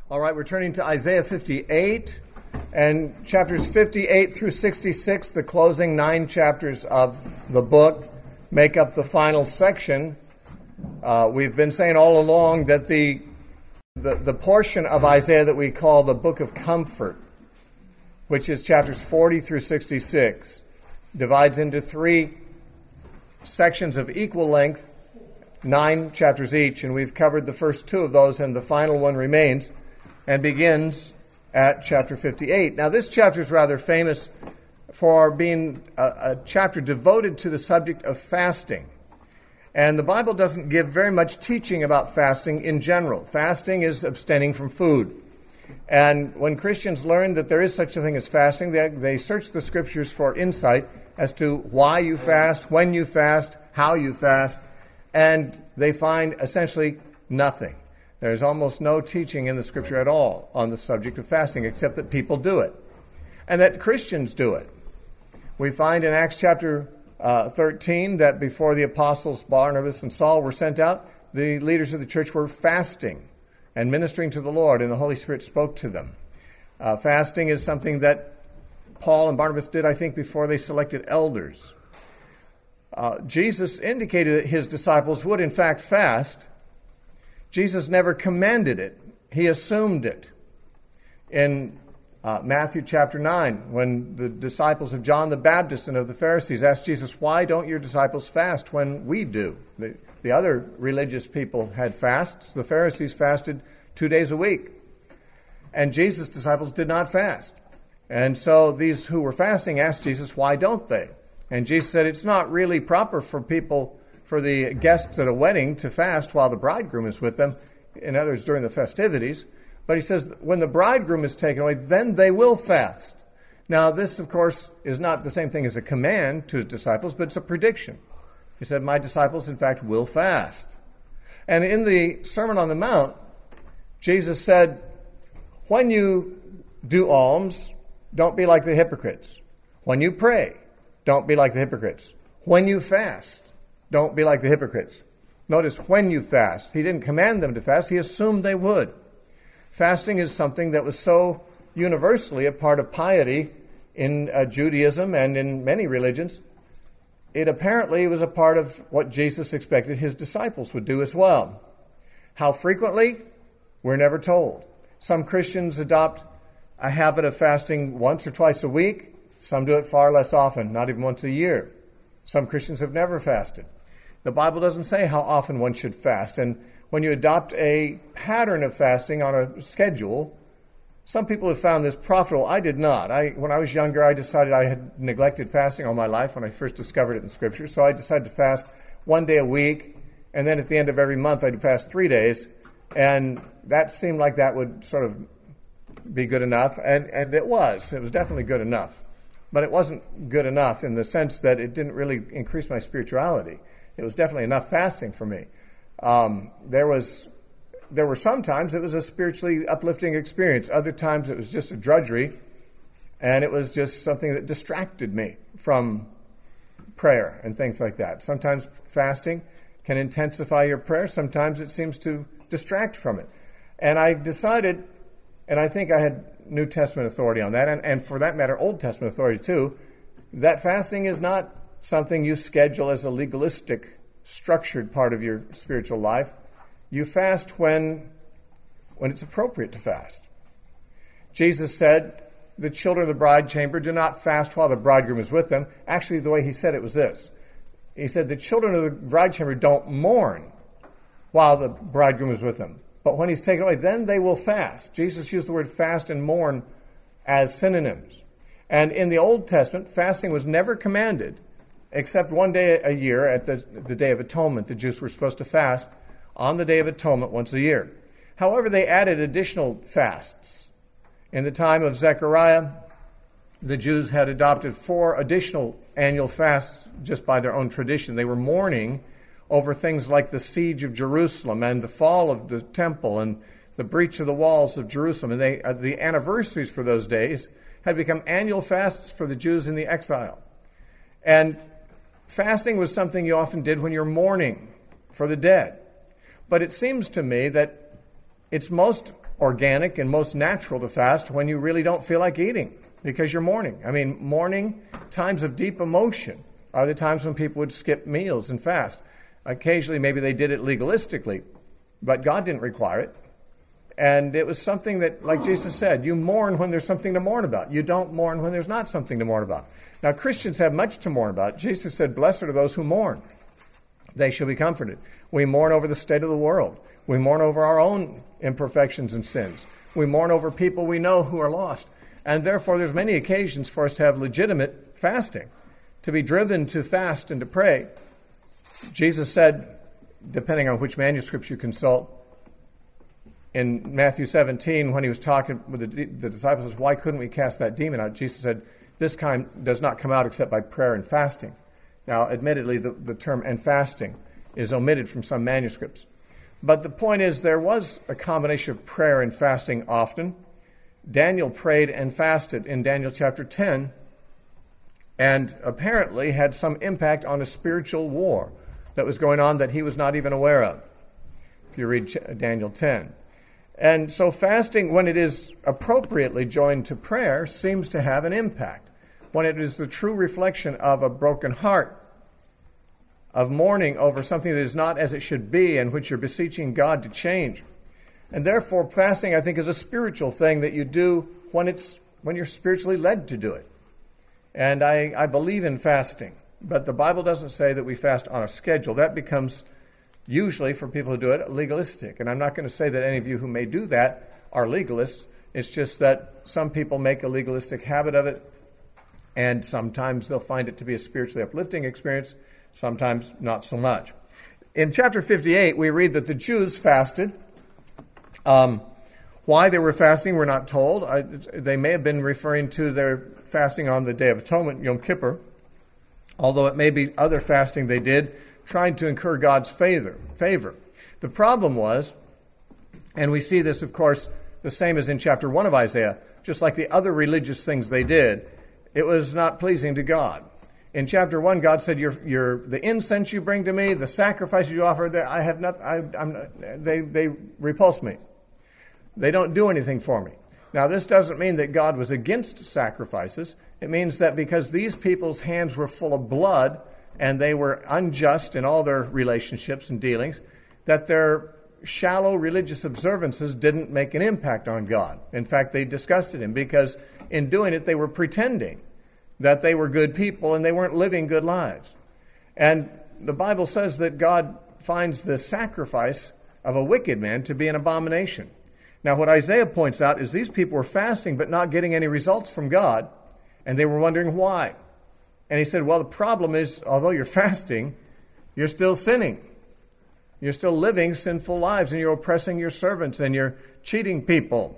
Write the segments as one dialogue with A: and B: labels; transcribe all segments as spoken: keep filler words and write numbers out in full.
A: All right, we're turning to Isaiah fifty-eight, and chapters fifty-eight through sixty-six, the closing nine chapters of the book, make up the final section. Uh, we've been saying all along that the, the the portion of Isaiah that we call the Book of Comfort, which is chapters forty through sixty-six, divides into three sections of equal length, nine chapters each, and we've covered the first two of those, and the final one remains and begins at chapter fifty-eight. Now, this chapter is rather famous for being a, a chapter devoted to the subject of fasting. And the Bible doesn't give very much teaching about fasting in general. Fasting is abstaining from food. And when Christians learn that there is such a thing as fasting, they, they search the Scriptures for insight as to why you fast, when you fast, how you fast, and they find essentially nothing. There's almost no teaching in the Scripture at all on the subject of fasting, except that people do it, and that Christians do it. We find in Acts chapter uh, thirteen that before the apostles Barnabas and Saul were sent out, the leaders of the church were fasting and ministering to the Lord, and the Holy Spirit spoke to them. Uh, fasting is something that Paul and Barnabas did, I think, before they selected elders. Uh, Jesus indicated that his disciples would, in fact, fast. Jesus never commanded it. He assumed it. In uh, Matthew chapter nine, when the disciples of John the Baptist and of the Pharisees asked Jesus, why don't your disciples fast when we do? The, the other religious people had fasts. The Pharisees fasted two days a week. And Jesus' disciples did not fast. And so these who were fasting asked Jesus, why don't they? And Jesus said, it's not really proper for people, for the guests at a wedding to fast while the bridegroom is with them, in other words, during the festivities. But he says, when the bridegroom is taken away, then they will fast. Now, this, of course, is not the same thing as a command to his disciples, but it's a prediction. He said, my disciples, in fact, will fast. And in the Sermon on the Mount, Jesus said, when you do alms, don't be like the hypocrites. When you pray, don't be like the hypocrites. When you fast, don't be like the hypocrites. Notice, when you fast. He didn't command them to fast. He assumed they would. Fasting is something that was so universally a part of piety in uh, Judaism and in many religions. It apparently was a part of what Jesus expected his disciples would do as well. How frequently? We're never told. Some Christians adopt a habit of fasting once or twice a week. Some do it far less often, not even once a year. Some Christians have never fasted. The Bible doesn't say how often one should fast. And when you adopt a pattern of fasting on a schedule, some people have found this profitable. I did not. I, when I was younger, I decided I had neglected fasting all my life when I first discovered it in Scripture. So I decided to fast one day a week, and then at the end of every month, I'd fast three days. And that seemed like that would sort of be good enough. And, and it was. It was definitely good enough. But it wasn't good enough in the sense that it didn't really increase my spirituality. It was definitely enough fasting for me. Um, there was, there were some times it was a spiritually uplifting experience. Other times it was just a drudgery, and it was just something that distracted me from prayer and things like that. Sometimes fasting can intensify your prayer. Sometimes it seems to distract from it. And I decided, and I think I had New Testament authority on that, and, and for that matter, Old Testament authority too, that fasting is not something you schedule as a legalistic, structured part of your spiritual life. You fast when, when it's appropriate to fast. Jesus said, the children of the bride chamber do not fast while the bridegroom is with them. Actually, the way he said it was this. He said, the children of the bride chamber don't mourn while the bridegroom is with them. But when he's taken away, then they will fast. Jesus used the word fast and mourn as synonyms. And in the Old Testament, fasting was never commanded, except one day a year at the, the Day of Atonement. The Jews were supposed to fast on the Day of Atonement once a year. However, they added additional fasts. In the time of Zechariah, the Jews had adopted four additional annual fasts just by their own tradition. They were mourning over things like the siege of Jerusalem and the fall of the temple and the breach of the walls of Jerusalem. And they, uh, the anniversaries for those days had become annual fasts for the Jews in the exile. And fasting was something you often did when you're mourning for the dead. But it seems to me that it's most organic and most natural to fast when you really don't feel like eating because you're mourning. I mean, mourning, times of deep emotion, are the times when people would skip meals and fast. Occasionally, maybe they did it legalistically, but God didn't require it. And it was something that, like Jesus said, you mourn when there's something to mourn about. You don't mourn when there's not something to mourn about. Now, Christians have much to mourn about. Jesus said, blessed are those who mourn. They shall be comforted. We mourn over the state of the world. We mourn over our own imperfections and sins. We mourn over people we know who are lost. And therefore, there's many occasions for us to have legitimate fasting, to be driven to fast and to pray. Jesus said, depending on which manuscripts you consult, in Matthew seventeen, when he was talking with the, the disciples, why couldn't we cast that demon out? Jesus said, this kind does not come out except by prayer and fasting. Now, admittedly, the, the term and fasting is omitted from some manuscripts. But the point is, there was a combination of prayer and fasting often. Daniel prayed and fasted in Daniel chapter ten, and apparently had some impact on a spiritual war that was going on that he was not even aware of, if you read Daniel ten. And so fasting, when it is appropriately joined to prayer, seems to have an impact. When it is the true reflection of a broken heart, of mourning over something that is not as it should be and which you're beseeching God to change. And therefore, fasting, I think, is a spiritual thing that you do when it's when you're spiritually led to do it. And I, I believe in fasting, but the Bible doesn't say that we fast on a schedule. That becomes, usually for people who do it, legalistic. And I'm not going to say that any of you who may do that are legalists. It's just that some people make a legalistic habit of it, and sometimes they'll find it to be a spiritually uplifting experience, sometimes not so much. In chapter fifty-eight, we read that the Jews fasted. Um, why they were fasting, we're not told. I, they may have been referring to their fasting on the Day of Atonement, Yom Kippur, although it may be other fasting they did, trying to incur God's favor. favor. The problem was, and we see this, of course, the same as in chapter one of Isaiah, just like the other religious things they did, it was not pleasing to God. In chapter one, God said, "Your, your, the incense you bring to me, the sacrifices you offer, they, I have not, I, I'm not, they, they repulse me. They don't do anything for me." Now, this doesn't mean that God was against sacrifices. It means that because these people's hands were full of blood and they were unjust in all their relationships and dealings, that their shallow religious observances didn't make an impact on God. In fact, they disgusted him because in doing it, they were pretending that they were good people and they weren't living good lives. And the Bible says that God finds the sacrifice of a wicked man to be an abomination. Now, what Isaiah points out is these people were fasting but not getting any results from God, and they were wondering why. And he said, well, the problem is, although you're fasting, you're still sinning. You're still living sinful lives, and you're oppressing your servants, and you're cheating people,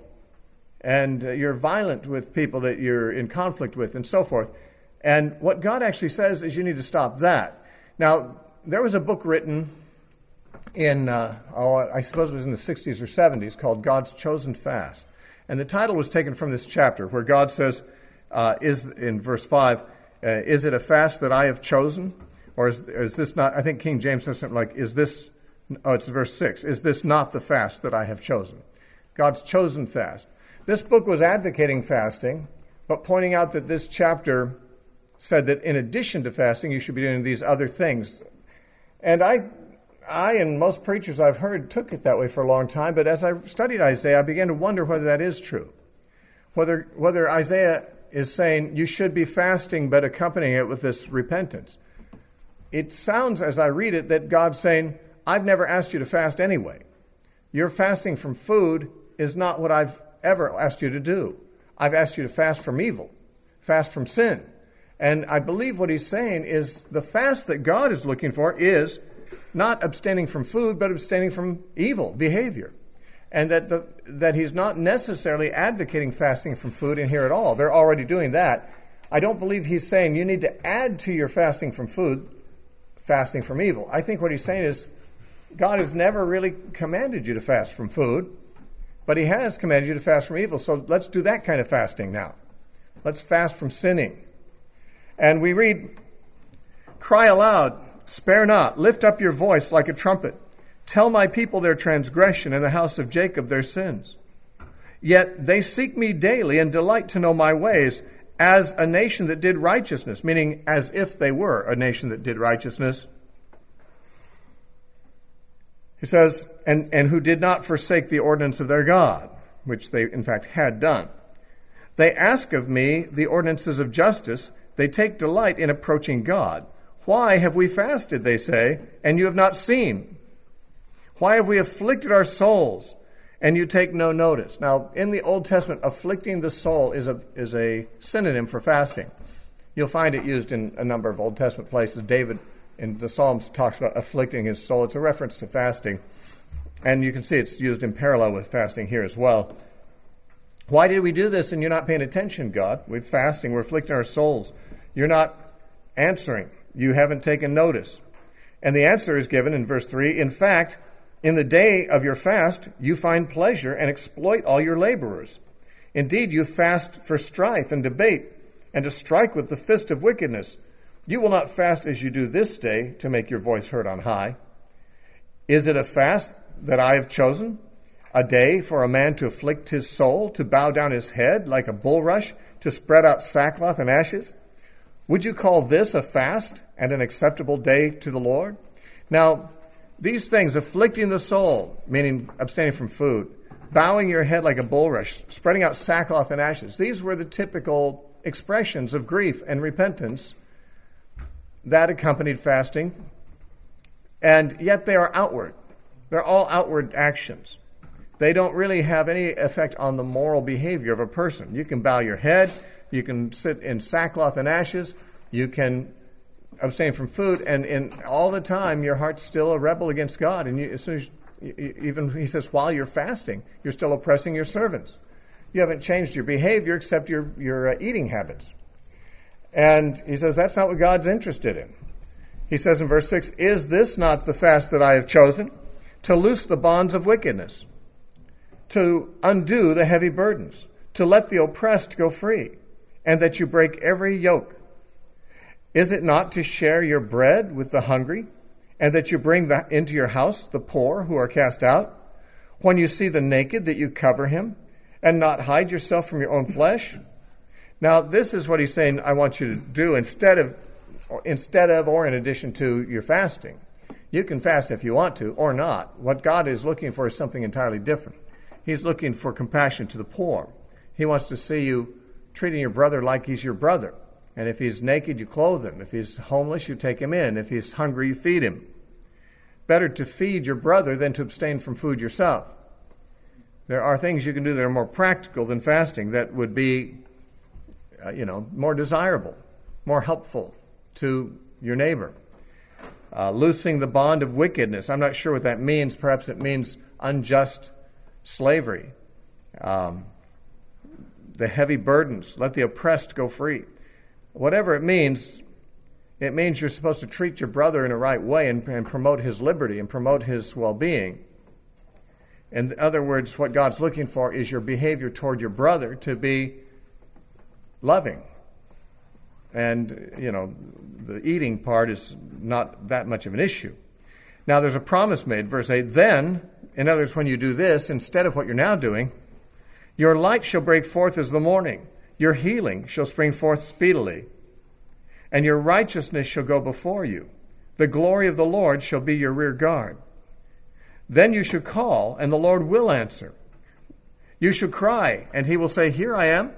A: and you're violent with people that you're in conflict with, and so forth. And what God actually says is you need to stop that. Now, there was a book written in, uh, oh, I suppose it was in the sixties or seventies, called God's Chosen Fast. And the title was taken from this chapter where God says, uh, is in verse five, uh, is it a fast that I have chosen? Or is, is this not, I think King James says something like, is this, oh, it's verse six, is this not the fast that I have chosen? God's chosen fast. This book was advocating fasting, but pointing out that this chapter said that in addition to fasting, you should be doing these other things. And I I and most preachers I've heard took it that way for a long time, but as I studied Isaiah, I began to wonder whether that is true. Whether whether Isaiah is saying you should be fasting, but accompanying it with this repentance. It sounds, as I read it, that God's saying, I've never asked you to fast anyway. Your fasting from food is not what I've ever asked you to do. I've asked you to fast from evil, fast from sin. And I believe what he's saying is the fast that God is looking for is not abstaining from food, but abstaining from evil behavior. And that the, that he's not necessarily advocating fasting from food in here at all. They're already doing that. I don't believe he's saying you need to add to your fasting from food, fasting from evil. I think what he's saying is God has never really commanded you to fast from food, but he has commanded you to fast from evil. So let's do that kind of fasting now. Let's fast from sinning. And we read, cry aloud, spare not, lift up your voice like a trumpet. Tell my people their transgression and the house of Jacob their sins. Yet they seek me daily and delight to know my ways, as a nation that did righteousness, meaning as if they were a nation that did righteousness. He says, and, and who did not forsake the ordinance of their God, which they in fact had done. They ask of me the ordinances of justice. They take delight in approaching God. Why have we fasted, they say, and you have not seen? Why have we afflicted our souls, and you take no notice? Now, in the Old Testament, afflicting the soul is a, is a synonym for fasting. You'll find it used in a number of Old Testament places. David in the Psalms talks about afflicting his soul. It's a reference to fasting. And you can see it's used in parallel with fasting here as well. Why did we do this and you're not paying attention, God? We're fasting. We're afflicting our souls. You're not answering. You haven't taken notice. And the answer is given in verse three. In fact, in the day of your fast, you find pleasure and exploit all your laborers. Indeed, you fast for strife and debate and to strike with the fist of wickedness. You will not fast as you do this day to make your voice heard on high. Is it a fast that I have chosen? A day for a man to afflict his soul, to bow down his head like a bulrush, to spread out sackcloth and ashes? Would you call this a fast and an acceptable day to the Lord? Now, these things, afflicting the soul, meaning abstaining from food, bowing your head like a bulrush, spreading out sackcloth and ashes, these were the typical expressions of grief and repentance that accompanied fasting, and yet they are outward. They're all outward actions. They don't really have any effect on the moral behavior of a person. You can bow your head, you can sit in sackcloth and ashes, you can abstain from food, and in all the time your heart's still a rebel against God. And you, as soon as you, even he says, while you're fasting, you're still oppressing your servants. You haven't changed your behavior except your your uh, eating habits. And he says that's not what God's interested in. He says in verse six, is this not the fast that I have chosen? To loose the bonds of wickedness, to undo the heavy burdens, to let the oppressed go free, and that you break every yoke. Is it not to share your bread with the hungry, and that you bring the, into your house the poor who are cast out? When you see the naked, that you cover him, and not hide yourself from your own flesh? Now, this is what he's saying I want you to do instead of, instead of or in addition to your fasting. You can fast if you want to, or not. What God is looking for is something entirely different. He's looking for compassion to the poor. He wants to see you treating your brother like he's your brother. And if he's naked, you clothe him. If he's homeless, you take him in. If he's hungry, you feed him. Better to feed your brother than to abstain from food yourself. There are things you can do that are more practical than fasting that would be, uh, you know, more desirable, more helpful to your neighbor. Uh, loosing the bond of wickedness. I'm not sure what that means. Perhaps it means unjust slavery. Um, the heavy burdens. Let the oppressed go free. Whatever it means, it means you're supposed to treat your brother in a right way and, and promote his liberty and promote his well-being. In other words, what God's looking for is your behavior toward your brother to be loving. And, you know, the eating part is not that much of an issue. Now, there's a promise made, verse eight, then, in other words, when you do this, instead of what you're now doing, your light shall break forth as the morning. Your healing shall spring forth speedily, and your righteousness shall go before you. The glory of the Lord shall be your rear guard. Then you shall call, and the Lord will answer. You shall cry, and he will say, here I am.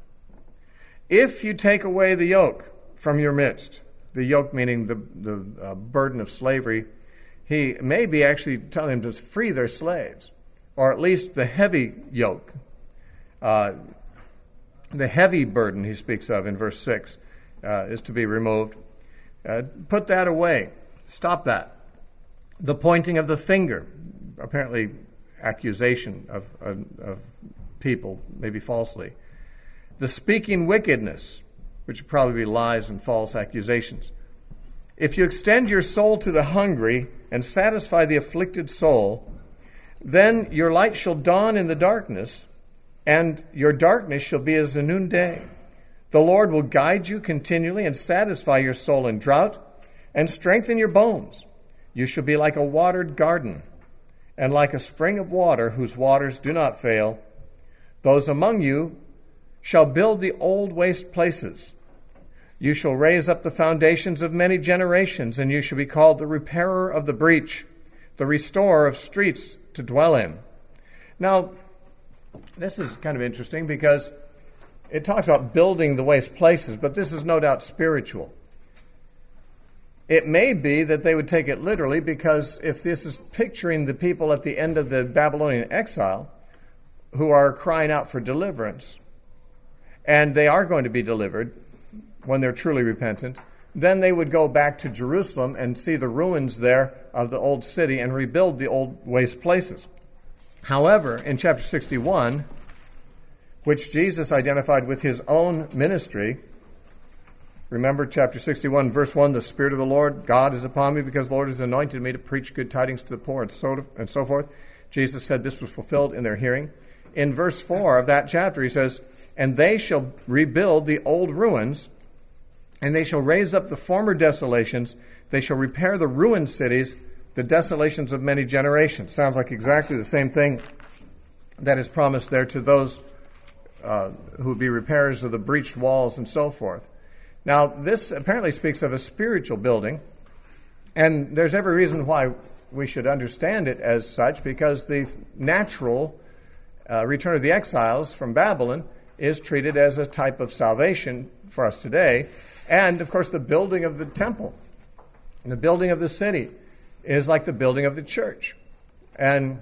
A: If you take away the yoke from your midst, the yoke meaning the, the uh, burden of slavery, he may be actually telling them to free their slaves, or at least the heavy yoke. Uh, the heavy burden he speaks of in verse six uh, is to be removed. Uh, put that away. Stop that. The pointing of the finger, apparently accusation of, of, of people, maybe falsely. The speaking wickedness, which would probably be lies and false accusations. If you extend your soul to the hungry and satisfy the afflicted soul, then your light shall dawn in the darkness, and your darkness shall be as the noonday. The Lord will guide you continually and satisfy your soul in drought and strengthen your bones. You shall be like a watered garden and like a spring of water whose waters do not fail, Those among you shall build the old waste places. You shall raise up the foundations of many generations, and you shall be called the repairer of the breach, the restorer of streets to dwell in. Now, this is kind of interesting because it talks about building the waste places, but this is no doubt spiritual. It may be that they would take it literally, because if this is picturing the people at the end of the Babylonian exile who are crying out for deliverance, and they are going to be delivered when they're truly repentant, then they would go back to Jerusalem and see the ruins there of the old city and rebuild the old waste places. However, in chapter sixty-one, which Jesus identified with his own ministry, remember chapter sixty-one, verse one, the Spirit of the Lord God is upon me because the Lord has anointed me to preach good tidings to the poor, and so, and so forth. Jesus said this was fulfilled in their hearing. In verse four of that chapter, he says, and they shall rebuild the old ruins, and they shall raise up the former desolations. They shall repair the ruined cities, the desolations of many generations. Sounds like exactly the same thing that is promised there to those uh, who would be repairers of the breached walls and so forth. Now, this apparently speaks of a spiritual building, and there's every reason why we should understand it as such, because the natural uh, return of the exiles from Babylon is treated as a type of salvation for us today. And, of course, the building of the temple and the building of the city is like the building of the church. And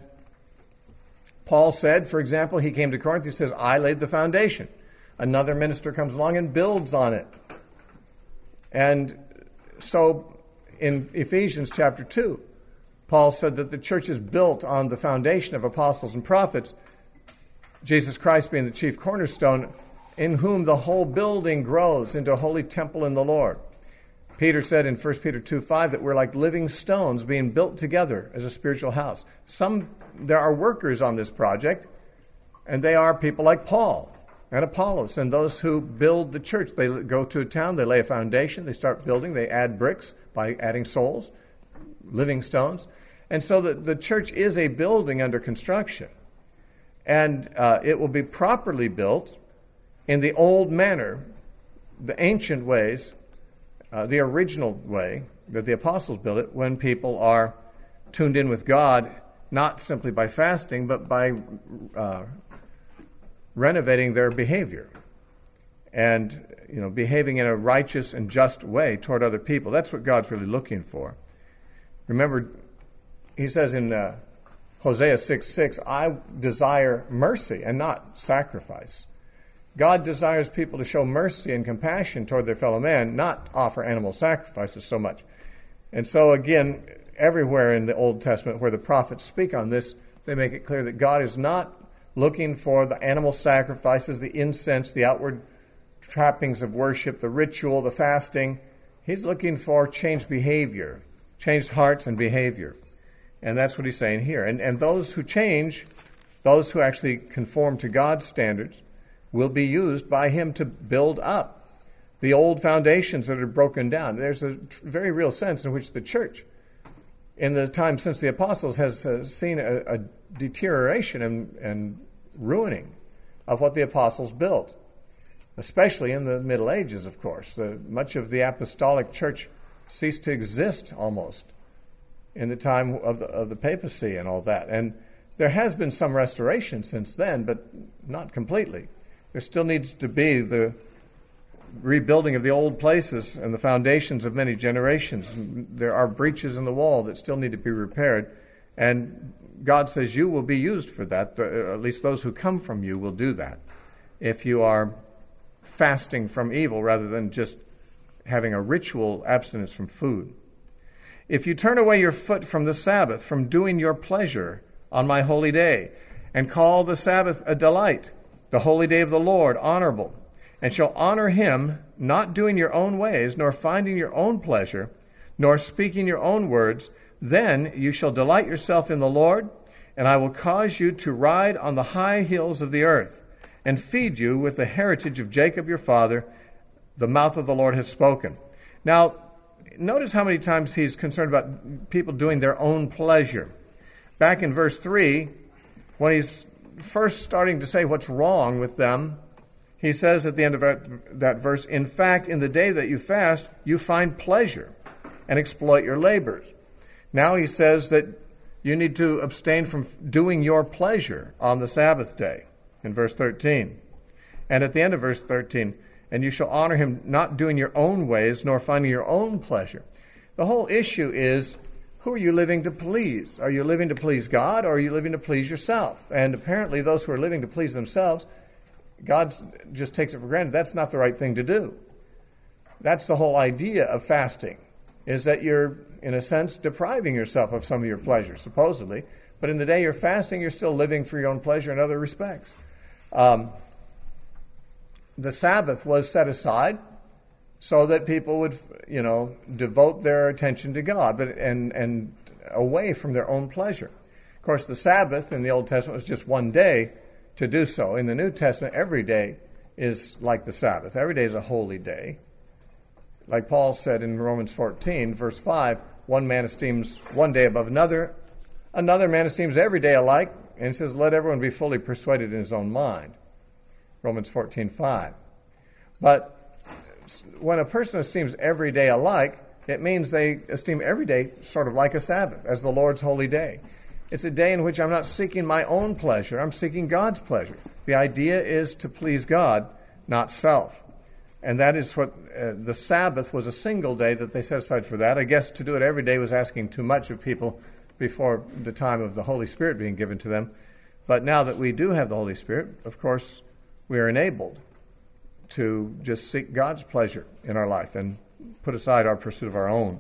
A: Paul said, for example, he came to Corinth, he says, I laid the foundation. Another minister comes along and builds on it. And so in Ephesians chapter two, Paul said that the church is built on the foundation of apostles and prophets, Jesus Christ being the chief cornerstone, in whom the whole building grows into a holy temple in the Lord. Peter said in First Peter two five that we're like living stones being built together as a spiritual house. Some, there are workers on this project, and they are people like Paul and Apollos and those who build the church. They go to a town, they lay a foundation, they start building, they add bricks by adding souls, living stones. And so the, the church is a building under construction. And uh, it will be properly built in the old manner, the ancient ways, uh, the original way that the apostles built it, when people are tuned in with God, not simply by fasting, but by uh, renovating their behavior and, you know, behaving in a righteous and just way toward other people. That's what God's really looking for. Remember, he says in uh, Hosea six six, I desire mercy and not sacrifice. God desires people to show mercy and compassion toward their fellow man, not offer animal sacrifices so much. And so again, everywhere in the Old Testament where the prophets speak on this, they make it clear that God is not looking for the animal sacrifices, the incense, the outward trappings of worship, the ritual, the fasting. He's looking for changed behavior, changed hearts and behavior. And that's what he's saying here. And, and those who change, those who actually conform to God's standards, will be used by him to build up the old foundations that are broken down. There's a very real sense in which the church, in the time since the apostles, has uh, seen a, a deterioration and, and ruining of what the apostles built, especially in the Middle Ages, of course. Uh, much of the apostolic church ceased to exist almost in the time of the, of the papacy and all that. And there has been some restoration since then, but not completely. There still needs to be the rebuilding of the old places and the foundations of many generations. There are breaches in the wall that still need to be repaired. And God says you will be used for that. At least those who come from you will do that, if you are fasting from evil rather than just having a ritual abstinence from food. If you turn away your foot from the Sabbath, from doing your pleasure on my holy day, and call the Sabbath a delight, the holy day of the Lord honorable, and shall honor him, not doing your own ways, nor finding your own pleasure, nor speaking your own words, then you shall delight yourself in the Lord, and I will cause you to ride on the high hills of the earth, and feed you with the heritage of Jacob your father. The mouth of the Lord has spoken. Now, notice how many times he's concerned about people doing their own pleasure. Back in verse three, when he's first starting to say what's wrong with them, he says at the end of that, that verse, in fact, in the day that you fast, you find pleasure and exploit your labors. Now he says that you need to abstain from doing your pleasure on the Sabbath day, in verse thirteen. And at the end of verse thirteen, and you shall honor him not doing your own ways, nor finding your own pleasure. The whole issue is, who are you living to please? Are you living to please God, or are you living to please yourself? And apparently those who are living to please themselves, God just takes it for granted. That's not the right thing to do. That's the whole idea of fasting, is that you're, in a sense, depriving yourself of some of your pleasure, supposedly. But in the day you're fasting, you're still living for your own pleasure in other respects. Um, the Sabbath was set aside so that people would, you know, devote their attention to God, but and and away from their own pleasure. Of course, the Sabbath in the Old Testament was just one day to do so. In the New Testament, every day is like the Sabbath. Every day is a holy day. Like Paul said in Romans fourteen, verse five, one man esteems one day above another, another man esteems every day alike, and says, let everyone be fully persuaded in his own mind. Romans fourteen five. But when a person esteems every day alike, it means they esteem every day sort of like a Sabbath, as the Lord's holy day. It's a day in which I'm not seeking my own pleasure, I'm seeking God's pleasure. The idea is to please God, not self. And that is what uh, the Sabbath was, a single day that they set aside for that. I guess to do it every day was asking too much of people before the time of the Holy Spirit being given to them. But now that we do have the Holy Spirit, of course, we are enabled to just seek God's pleasure in our life and put aside our pursuit of our own.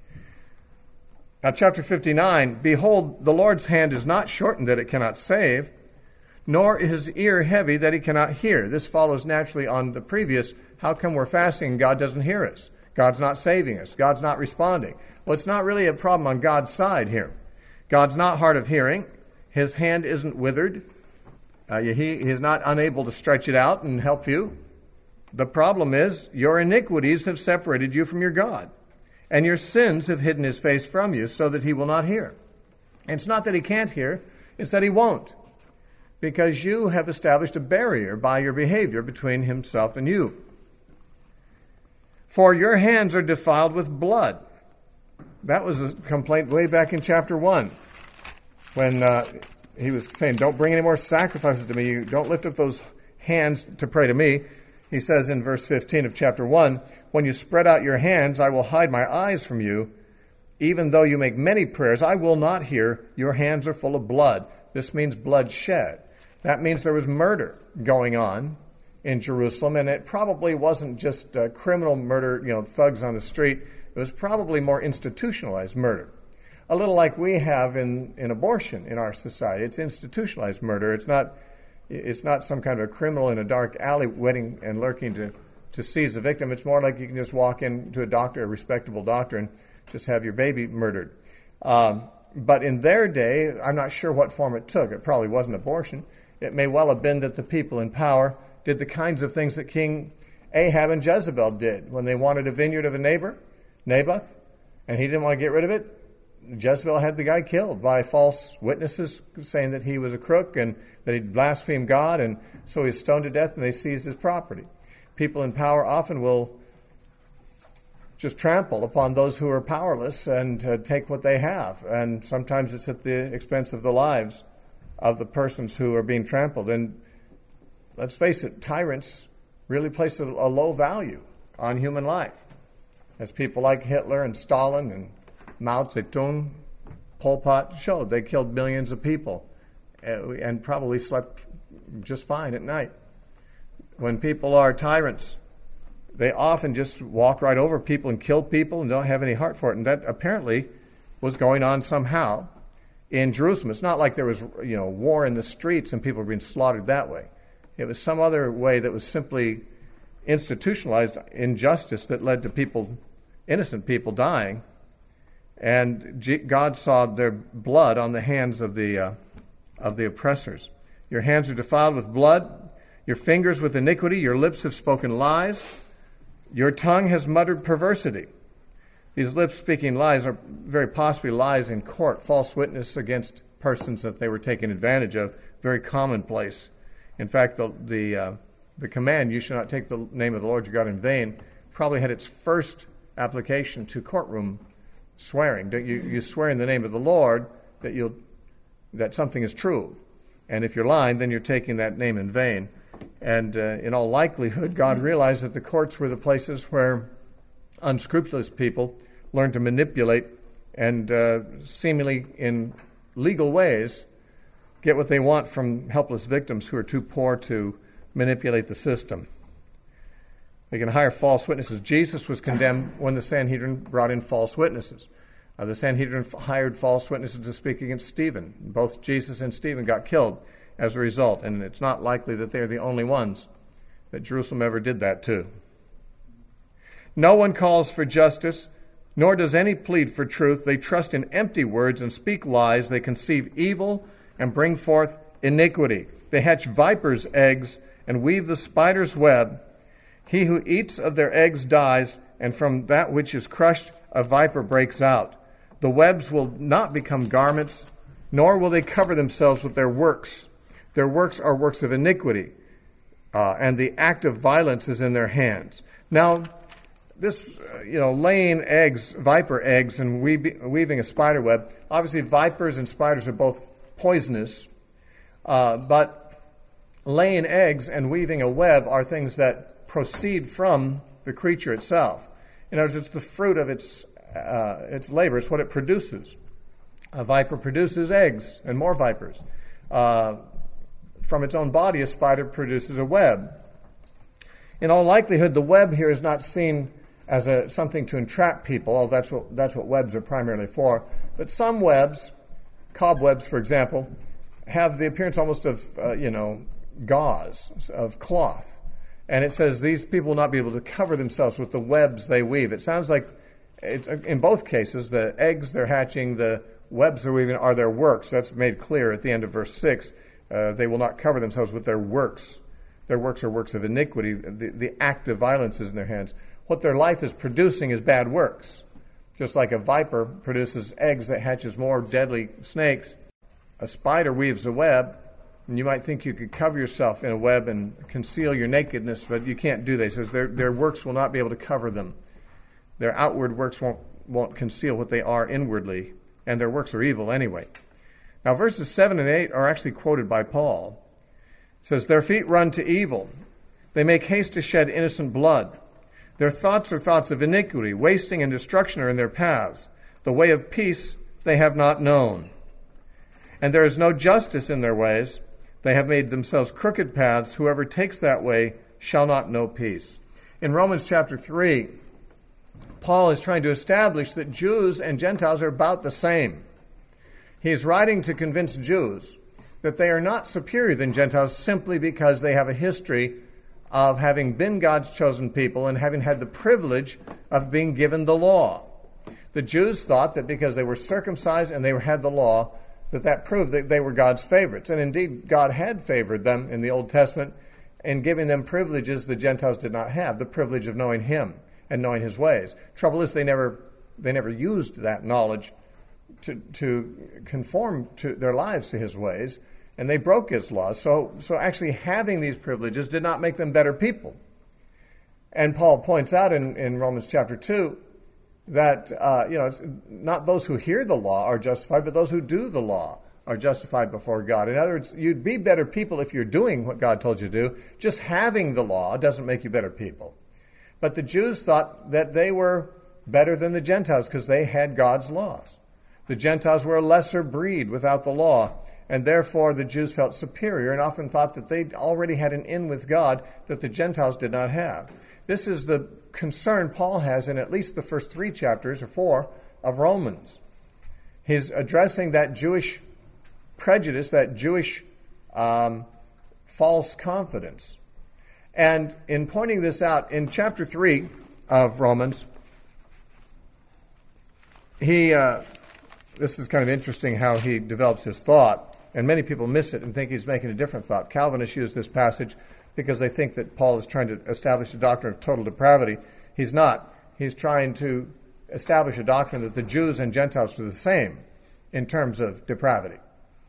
A: Now, chapter fifty-nine, behold, the Lord's hand is not shortened that it cannot save, nor is his ear heavy that he cannot hear. This follows naturally on the previous. How come we're fasting and God doesn't hear us? God's not saving us. God's not responding. Well, it's not really a problem on God's side here. God's not hard of hearing. His hand isn't withered. Uh, he, he is not unable to stretch it out and help you. The problem is your iniquities have separated you from your God, and your sins have hidden his face from you so that he will not hear. And it's not that he can't hear, it's that he won't, because you have established a barrier by your behavior between himself and you. For your hands are defiled with blood. That was a complaint way back in chapter one, when uh, he was saying, don't bring any more sacrifices to me. You don't lift up those hands to pray to me. He says in verse fifteen of chapter one, when you spread out your hands, I will hide my eyes from you. Even though you make many prayers, I will not hear. Your hands are full of blood. This means blood shed. That means there was murder going on in Jerusalem, and it probably wasn't just uh, criminal murder, you know, thugs on the street. It was probably more institutionalized murder. A little like we have in, in abortion in our society. It's institutionalized murder. It's not It's not some kind of a criminal in a dark alley waiting and lurking to, to seize the victim. It's more like you can just walk into a doctor, a respectable doctor, and just have your baby murdered. Um, but in their day, I'm not sure what form it took. It probably wasn't abortion. It may well have been that the people in power did the kinds of things that King Ahab and Jezebel did when they wanted a vineyard of a neighbor, Naboth, and he didn't want to get rid of it. Jezebel had the guy killed by false witnesses saying that he was a crook and that he'd blasphemed God, and so he was stoned to death and they seized his property. People in power often will just trample upon those who are powerless and uh, take what they have, and sometimes it's at the expense of the lives of the persons who are being trampled. And let's face it, tyrants really place a, a low value on human life. As people like Hitler and Stalin and Mao Zedong, Pol Pot showed, they killed millions of people uh, and probably slept just fine at night. When people are tyrants, they often just walk right over people and kill people and don't have any heart for it. And that apparently was going on somehow in Jerusalem. It's not like there was, you know, war in the streets and people were being slaughtered that way. It was some other way that was simply institutionalized injustice that led to people, innocent people, dying. And God saw their blood on the hands of the uh, of the oppressors. Your hands are defiled with blood, your fingers with iniquity, your lips have spoken lies, your tongue has muttered perversity. These lips speaking lies are very possibly lies in court, false witness against persons that they were taking advantage of very commonplace. In fact, the the, uh, the command, "You shall not take the name of the Lord your God in vain," probably had its first application to courtroom swearing. You, you swear in the name of the Lord that you'll that something is true. And if you're lying, then you're taking that name in vain. And uh, in all likelihood, God realized that the courts were the places where unscrupulous people learned to manipulate and uh, seemingly in legal ways get what they want from helpless victims who are too poor to manipulate the system. They can hire false witnesses. Jesus was condemned when the Sanhedrin brought in false witnesses. Uh, the Sanhedrin f- hired false witnesses to speak against Stephen. Both Jesus and Stephen got killed as a result, and it's not likely that they're the only ones that Jerusalem ever did that to. No one calls for justice, nor does any plead for truth. They trust in empty words and speak lies. They conceive evil and bring forth iniquity. They hatch vipers' eggs and weave the spider's web. He who eats of their eggs dies, and from that which is crushed a viper breaks out. The webs will not become garments, nor will they cover themselves with their works. Their works are works of iniquity, uh, and the act of violence is in their hands. Now, this, uh, you know, laying eggs, viper eggs, and weave, weaving a spider web, obviously vipers and spiders are both poisonous, uh, but laying eggs and weaving a web are things that proceed from the creature itself. In other words, it's the fruit of its uh, its labor. It's what it produces. A viper produces eggs and more vipers. Uh, from its own body, a spider produces a web. In all likelihood, the web here is not seen as a something to entrap people, although that's what that's what webs are primarily for. But some webs, cobwebs, for example, have the appearance almost of uh, you know gauze, of cloth. And it says these people will not be able to cover themselves with the webs they weave. It sounds like, it's, in both cases, the eggs they're hatching, the webs they're weaving are their works. That's made clear at the end of verse six. Uh, they will not cover themselves with their works. Their works are works of iniquity. The, the act of violence is in their hands. What their life is producing is bad works. Just like a viper produces eggs that hatches more deadly snakes, a spider weaves a web. And you might think you could cover yourself in a web and conceal your nakedness, but you can't do that. He says their, their works will not be able to cover them. Their outward works won't, won't conceal what they are inwardly, and their works are evil anyway. Now, verses seven and eight are actually quoted by Paul. It says, their feet run to evil. They make haste to shed innocent blood. Their thoughts are thoughts of iniquity. Wasting and destruction are in their paths. The way of peace they have not known. And there is no justice in their ways. They have made themselves crooked paths. Whoever takes that way shall not know peace. In Romans chapter three, Paul is trying to establish that Jews and Gentiles are about the same. He's writing to convince Jews that they are not superior than Gentiles simply because they have a history of having been God's chosen people and having had the privilege of being given the law. The Jews thought that because they were circumcised and they had the law, that that proved that they were God's favorites. And indeed, God had favored them in the Old Testament in giving them privileges the Gentiles did not have, the privilege of knowing Him and knowing His ways. Trouble is, they never they never used that knowledge to to conform to their lives to His ways, and they broke His laws. So, so actually having these privileges did not make them better people. And Paul points out in, in Romans chapter two that uh, you know it's not those who hear the law are justified, but those who do the law are justified before God. In other words, you'd be better people if you're doing what God told you to do. Just having the law doesn't make you better people. But the Jews thought that they were better than the Gentiles because they had God's laws. The Gentiles were a lesser breed without the law, and therefore the Jews felt superior and often thought that they already had an in with God that the Gentiles did not have. This is the concern Paul has in at least the first three chapters or four of Romans. He's addressing that Jewish prejudice, that Jewish um, false confidence. And in pointing this out, in chapter three of Romans, he, uh, this is kind of interesting how he develops his thought, and many people miss it and think he's making a different thought. Calvinists use this passage because they think that Paul is trying to establish a doctrine of total depravity. He's not. He's trying to establish a doctrine that the Jews and Gentiles are the same in terms of depravity.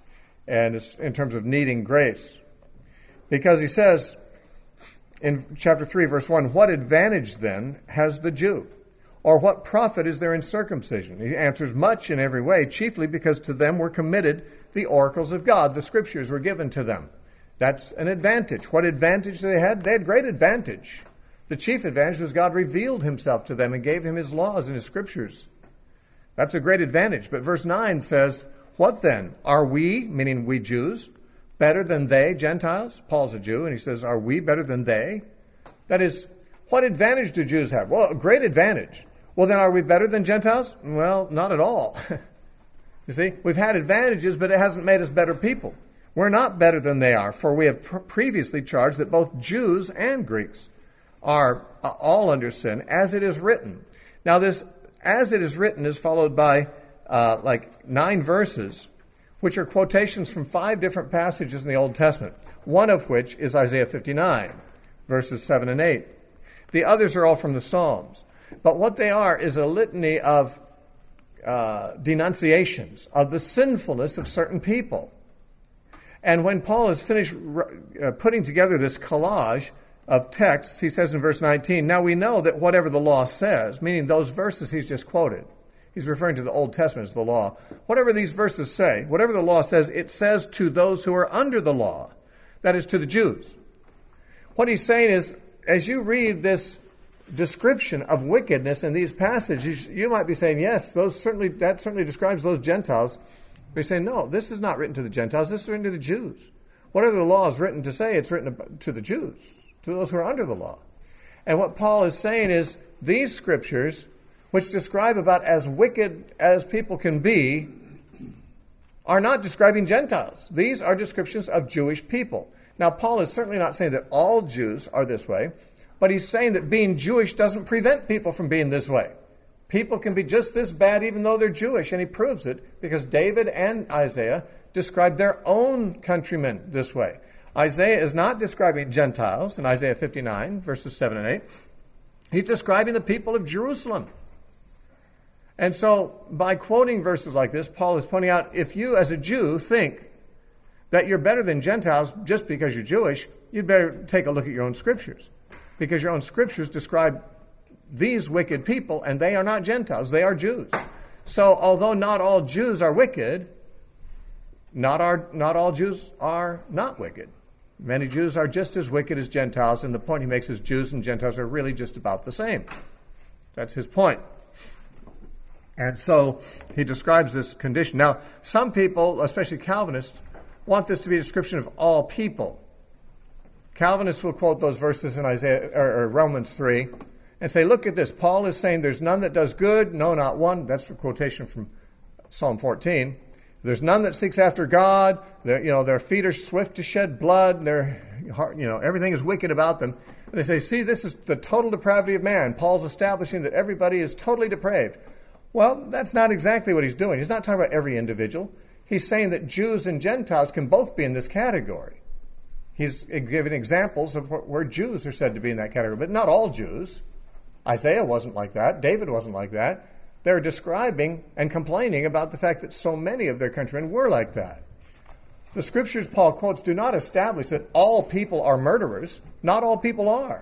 A: and it's in terms of needing grace. Because he says in chapter three, verse one, what advantage then has the Jew? Or what profit is there in circumcision? He answers, much in every way, chiefly because to them were committed the oracles of God. The scriptures were given to them. That's an advantage. What advantage they had? They had great advantage. The chief advantage was God revealed himself to them and gave him his laws and his scriptures. That's a great advantage. But verse nine says, what then? Are we, meaning we Jews, better than they, Gentiles? Paul's a Jew, and he says, are we better than they? That is, what advantage do Jews have? Well, a great advantage. Well, then are we better than Gentiles? Well, not at all. You see, we've had advantages, but it hasn't made us better people. We're not better than they are, for we have pr- previously charged that both Jews and Greeks are uh, all under sin, as it is written. Now, this as it is written is followed by uh, like nine verses, which are quotations from five different passages in the Old Testament, one of which is Isaiah fifty-nine, verses seven and eight. The others are all from the Psalms. But what they are is a litany of uh, denunciations of the sinfulness of certain people. And when Paul has finished uh, putting together this collage of texts, he says in verse nineteen, now we know that whatever the law says, meaning those verses he's just quoted, he's referring to the Old Testament as the law, whatever these verses say, whatever the law says, it says to those who are under the law, that is to the Jews. What he's saying is, as you read this description of wickedness in these passages, you might be saying, yes, those certainly that certainly describes those Gentiles. But you say, no, this is not written to the Gentiles, this is written to the Jews. Whatever the law is written to say, it's written to the Jews, to those who are under the law. And what Paul is saying is, these scriptures, which describe about as wicked as people can be, are not describing Gentiles. These are descriptions of Jewish people. Now, Paul is certainly not saying that all Jews are this way, but he's saying that being Jewish doesn't prevent people from being this way. People can be just this bad even though they're Jewish, and he proves it because David and Isaiah describe their own countrymen this way. Isaiah is not describing Gentiles in Isaiah fifty-nine, verses seven and eight. He's describing the people of Jerusalem. And so by quoting verses like this, Paul is pointing out, if you as a Jew think that you're better than Gentiles just because you're Jewish, you'd better take a look at your own scriptures. Because your own scriptures describe these wicked people, and they are not Gentiles, they are Jews. So although not all Jews are wicked, not, our, not all Jews are not wicked. Many Jews are just as wicked as Gentiles, and the point he makes is Jews and Gentiles are really just about the same. That's his point. And so he describes this condition. Now, some people, especially Calvinists, want this to be a description of all people. Calvinists will quote those verses in Isaiah or, or Romans three and say, look at this. Paul is saying there's none that does good, no, not one. That's a quotation from Psalm fourteen. There's none that seeks after God. Their, you know, their feet are swift to shed blood. Their heart, you know, everything is wicked about them. And they say, see, this is the total depravity of man. Paul's establishing that everybody is totally depraved. Well, that's not exactly what he's doing. He's not talking about every individual. He's saying that Jews and Gentiles can both be in this category. He's giving examples of where Jews are said to be in that category, but not all Jews. Isaiah wasn't like that. David wasn't like that. They're describing and complaining about the fact that so many of their countrymen were like that. The scriptures Paul quotes do not establish that all people are murderers. Not all people are.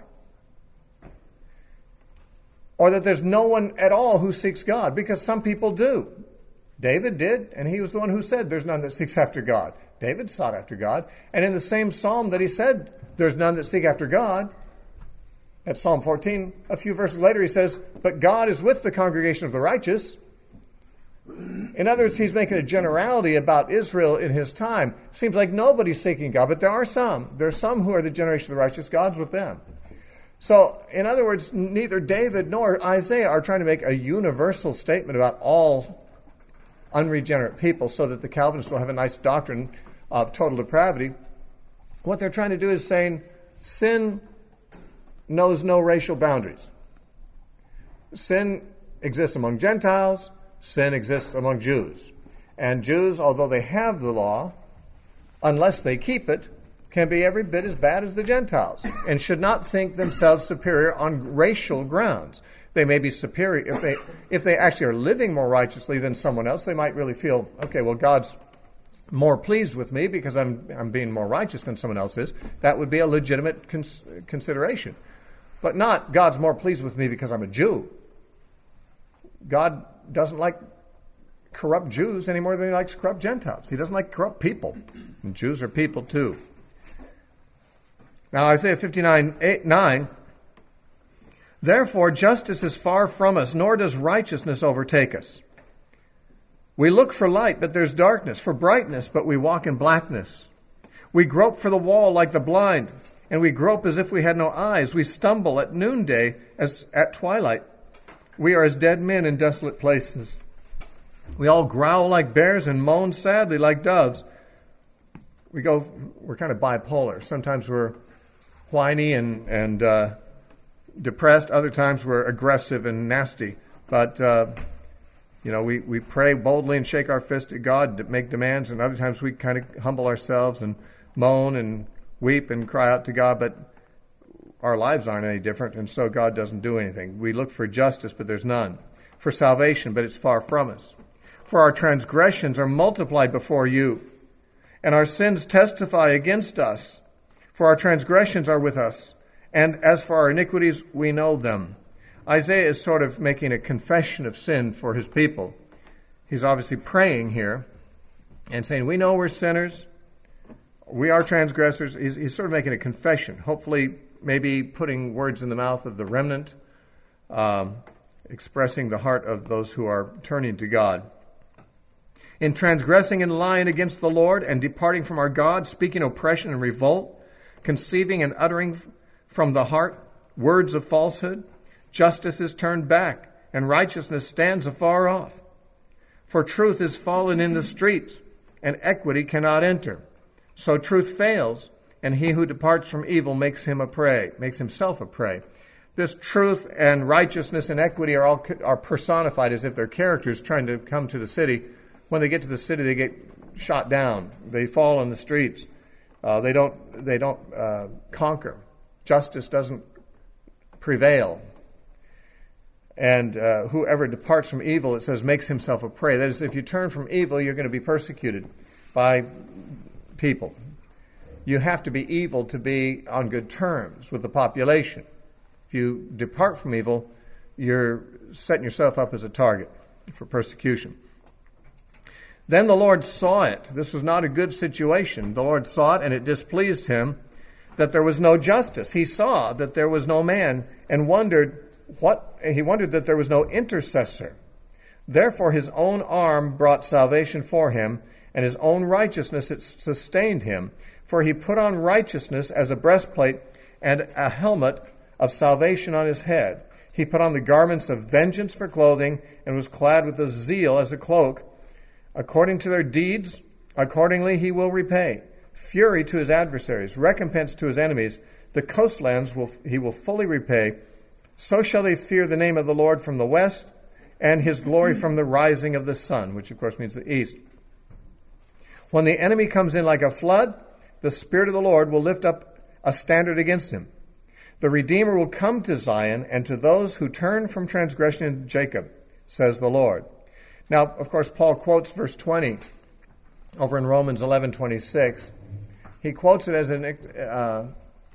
A: Or that there's no one at all who seeks God, because some people do. David did, and he was the one who said there's none that seeks after God. David sought after God. And in the same psalm that he said there's none that seek after God, at Psalm fourteen, a few verses later he says, but God is with the congregation of the righteous. In other words, he's making a generality about Israel in his time. Seems like nobody's seeking God, but there are some. There are some who are the generation of the righteous. God's with them. So, in other words, neither David nor Isaiah are trying to make a universal statement about all unregenerate people so that the Calvinists will have a nice doctrine of total depravity. What they're trying to do is saying sin knows no racial boundaries. Sin exists among Gentiles. Sin exists among Jews. And Jews, although they have the law, unless they keep it, can be every bit as bad as the Gentiles and should not think themselves superior on racial grounds. They may be superior if they if they actually are living more righteously than someone else. They might really feel, okay, well, God's more pleased with me because I'm I'm being more righteous than someone else is, that would be a legitimate cons- consideration. But not God's more pleased with me because I'm a Jew. God doesn't like corrupt Jews any more than he likes corrupt Gentiles. He doesn't like corrupt people. And Jews are people too. Now Isaiah fifty-nine, eight, nine, therefore justice is far from us, nor does righteousness overtake us. We look for light, but there's darkness, for brightness, but we walk in blackness. We grope for the wall like the blind, and we grope as if we had no eyes. We stumble at noonday as at twilight. We are as dead men in desolate places. We all growl like bears and moan sadly like doves. We go, we're kind of bipolar. Sometimes we're whiny and, and uh, depressed. Other times we're aggressive and nasty. But, uh, you know, we, we pray boldly and shake our fist at God to make demands. And other times we kind of humble ourselves and moan and weep and cry out to God. But our lives aren't any different. And so God doesn't do anything. We look for justice, but there's none. For salvation, but it's far from us. For our transgressions are multiplied before you, and our sins testify against us. For our transgressions are with us, and as for our iniquities, we know them. Isaiah is sort of making a confession of sin for his people. He's obviously praying here and saying, we know we're sinners. We are transgressors. He's, he's sort of making a confession, hopefully maybe putting words in the mouth of the remnant, um, expressing the heart of those who are turning to God. In transgressing and lying against the Lord and departing from our God, speaking oppression and revolt, conceiving and uttering from the heart words of falsehood, justice is turned back and righteousness stands afar off. For truth is fallen in the streets and equity cannot enter. So truth fails and he who departs from evil makes him a prey, makes himself a prey. This truth and righteousness and equity are all are personified as if they're characters trying to come to the city. When they get to the city, they get shot down. They fall in the streets. Uh, they don't. They don't uh, conquer. Justice doesn't prevail. And uh, whoever departs from evil, it says, makes himself a prey. That is, if you turn from evil, you're going to be persecuted by people. You have to be evil to be on good terms with the population. If you depart from evil, you're setting yourself up as a target for persecution. Then the Lord saw it. This was not a good situation. The Lord saw it, and it displeased him that there was no justice. He saw that there was no man, and wondered what he wondered that there was no intercessor. Therefore his own arm brought salvation for him, and his own righteousness it sustained him. For he put on righteousness as a breastplate and a helmet of salvation on his head. He put on the garments of vengeance for clothing, and was clad with the zeal as a cloak. According to their deeds, accordingly he will repay. Fury to his adversaries, recompense to his enemies. The coastlands will he will fully repay. So shall they fear the name of the Lord from the west, and his glory from the rising of the sun, which of course means the east. When the enemy comes in like a flood, the Spirit of the Lord will lift up a standard against him. The Redeemer will come to Zion, and to those who turn from transgression in Jacob, says the Lord. Now, of course, Paul quotes verse twenty over in Romans eleven twenty-six. He quotes it as an uh,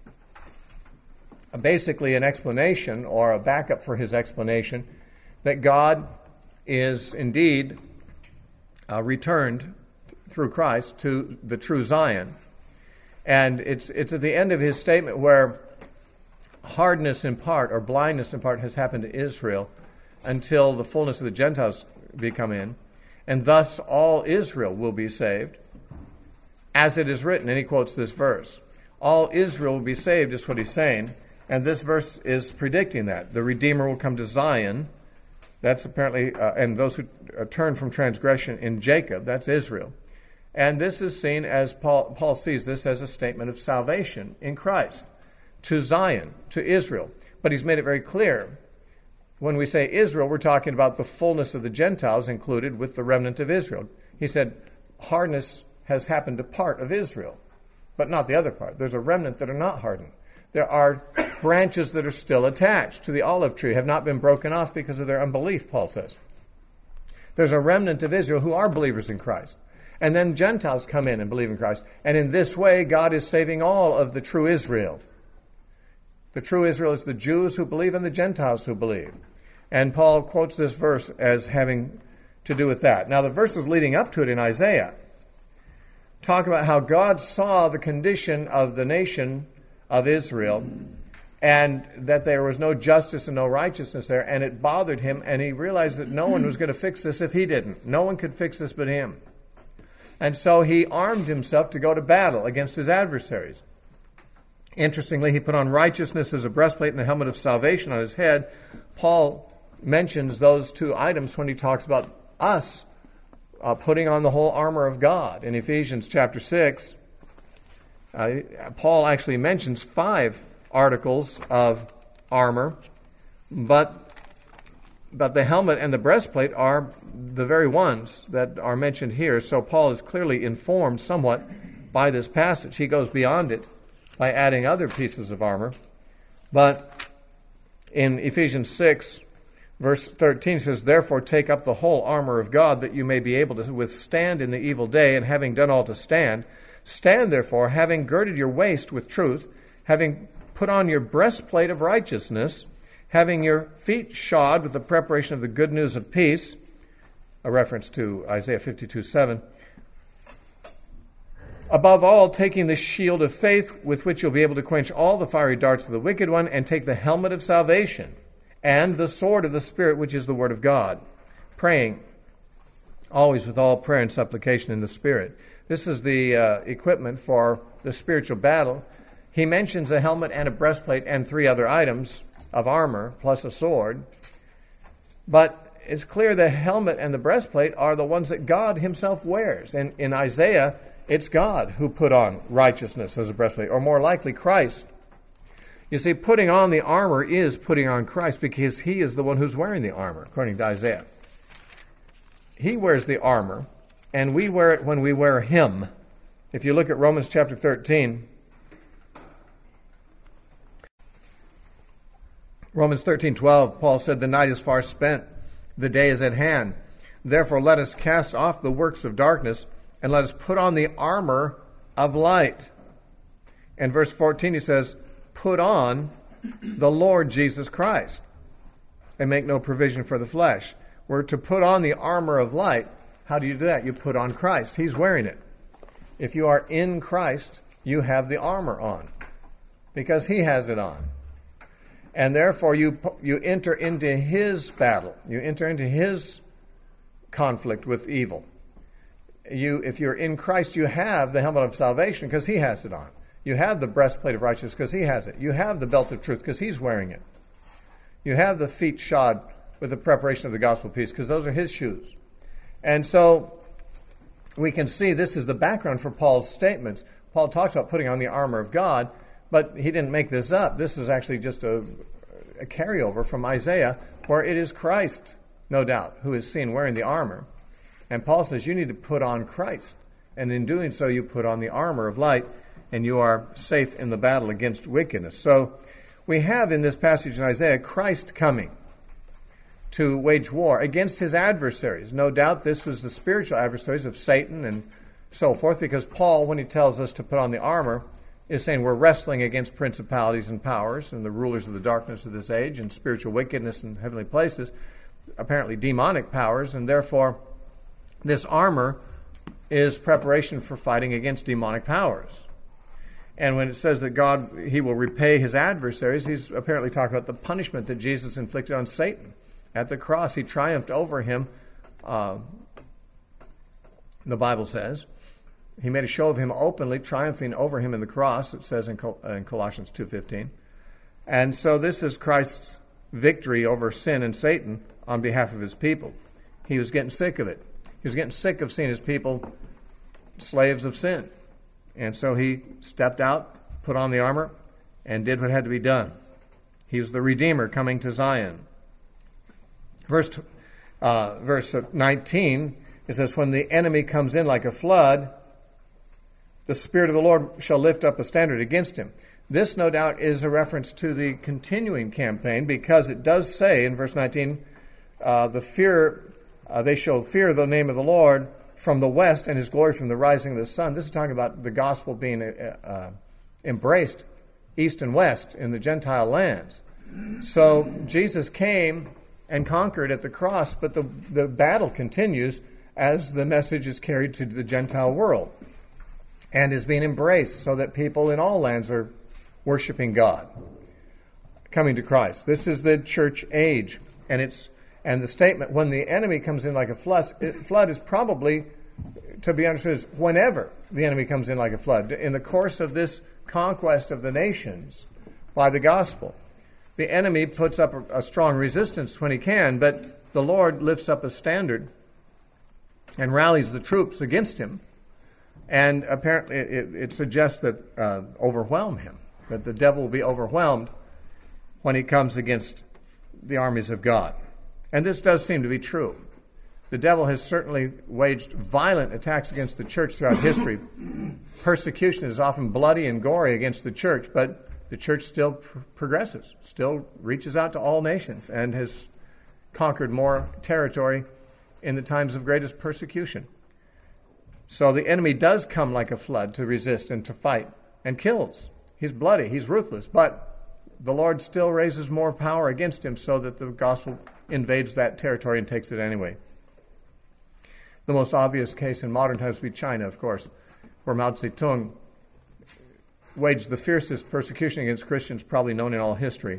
A: basically an explanation or a backup for his explanation that God is indeed uh, returned through Christ to the true Zion. And it's it's at the end of his statement where hardness in part or blindness in part has happened to Israel until the fullness of the Gentiles be come in, and thus all Israel will be saved, as it is written. And he quotes this verse. All Israel will be saved is what he's saying, and this verse is predicting that. The Redeemer will come to Zion. That's apparently, uh, and those who uh, turn from transgression in Jacob, that's Israel. And this is seen as, Paul, Paul sees this as a statement of salvation in Christ to Zion, to Israel. But he's made it very clear. When we say Israel, we're talking about the fullness of the Gentiles included with the remnant of Israel. He said hardness has happened to part of Israel, but not the other part. There's a remnant that are not hardened. There are branches that are still attached to the olive tree, have not been broken off because of their unbelief, Paul says. There's a remnant of Israel who are believers in Christ. And then Gentiles come in and believe in Christ. And in this way, God is saving all of the true Israel. The true Israel is the Jews who believe and the Gentiles who believe. And Paul quotes this verse as having to do with that. Now, the verses leading up to it in Isaiah talk about how God saw the condition of the nation of Israel and that there was no justice and no righteousness there, and it bothered him, and he realized that no one was going to fix this if he didn't. No one could fix this but him. And so he armed himself to go to battle against his adversaries. Interestingly, he put on righteousness as a breastplate and the helmet of salvation on his head. Paul mentions those two items when he talks about us uh, putting on the whole armor of God. In Ephesians chapter six, uh, Paul actually mentions five articles of armor, but but the helmet and the breastplate are the very ones that are mentioned here. So Paul is clearly informed somewhat by this passage. He goes beyond it by adding other pieces of armor. But in Ephesians six, verse thirteen says, "Therefore take up the whole armor of God, that you may be able to withstand in the evil day, and having done all to stand. Stand therefore, having girded your waist with truth, having put on your breastplate of righteousness, having your feet shod with the preparation of the good news of peace," a reference to Isaiah fifty-two seven. "Above all, taking the shield of faith, with which you'll be able to quench all the fiery darts of the wicked one, and take the helmet of salvation, and the sword of the Spirit, which is the word of God, praying always with all prayer and supplication in the Spirit." This is the uh, equipment for the spiritual battle. He mentions a helmet and a breastplate and three other items of armor, plus a sword. But it's clear the helmet and the breastplate are the ones that God himself wears. And in Isaiah, it's God who put on righteousness as a breastplate, or more likely Christ. You see, putting on the armor is putting on Christ, because he is the one who's wearing the armor, according to Isaiah. He wears the armor, and we wear it when we wear him. If you look at Romans chapter thirteen, Romans thirteen twelve, Paul said, "The night is far spent, the day is at hand. Therefore let us cast off the works of darkness, and let us put on the armor of light." And verse fourteen, he says, "Put on the Lord Jesus Christ, and make no provision for the flesh." We're to put on the armor of light. How do you do that? You put on Christ. He's wearing it. If you are in Christ, you have the armor on, because he has it on. And therefore, you you enter into his battle. You enter into his conflict with evil. You, if you're in Christ, you have the helmet of salvation because he has it on. You have the breastplate of righteousness because he has it. You have the belt of truth because he's wearing it. You have the feet shod with the preparation of the gospel of peace because those are his shoes. And so we can see this is the background for Paul's statements. Paul talks about putting on the armor of God, but he didn't make this up. This is actually just a, a carryover from Isaiah, where it is Christ, no doubt, who is seen wearing the armor. And Paul says you need to put on Christ. And in doing so, you put on the armor of light, and you are safe in the battle against wickedness. So we have in this passage in Isaiah Christ coming to wage war against his adversaries. No doubt this was the spiritual adversaries of Satan and so forth, because Paul, when he tells us to put on the armor, is saying we're wrestling against principalities and powers and the rulers of the darkness of this age and spiritual wickedness in heavenly places, apparently demonic powers, and therefore this armor is preparation for fighting against demonic powers. And when it says that God, he will repay his adversaries, he's apparently talking about the punishment that Jesus inflicted on Satan. At the cross, he triumphed over him, uh, the Bible says. He made a show of him openly, triumphing over him in the cross, it says in, Col- in Colossians two fifteen. And so this is Christ's victory over sin and Satan on behalf of his people. He was getting sick of it. He was getting sick of seeing his people slaves of sin. And so he stepped out, put on the armor, and did what had to be done. He was the Redeemer coming to Zion. Verse, uh, verse nineteen, it says, "When the enemy comes in like a flood, the Spirit of the Lord shall lift up a standard against him." This, no doubt, is a reference to the continuing campaign, because it does say in verse nineteen, uh, the fear, uh, they shall fear the name of the Lord, from the west and his glory from the rising of the sun. This is talking about the gospel being uh, embraced east and west in the Gentile lands. So Jesus came and conquered at the cross, but the, the battle continues as the message is carried to the Gentile world and is being embraced so that people in all lands are worshiping God, coming to Christ. This is the church age, and it's and the statement, when the enemy comes in like a flood, it, flood is probably to be understood as whenever the enemy comes in like a flood. In the course of this conquest of the nations by the gospel, the enemy puts up a, a strong resistance when he can, but the Lord lifts up a standard and rallies the troops against him. And apparently it, it suggests that uh, overwhelm him, that the devil will be overwhelmed when he comes against the armies of God. And this does seem to be true. The devil has certainly waged violent attacks against the church throughout history. Persecution is often bloody and gory against the church, but the church still pr- progresses, still reaches out to all nations, and has conquered more territory in the times of greatest persecution. So the enemy does come like a flood to resist and to fight, and kills. He's bloody, he's ruthless, but the Lord still raises more power against him so that the gospel invades that territory and takes it anyway. The most obvious case in modern times would be China, of course, where Mao Zedong waged the fiercest persecution against Christians probably known in all history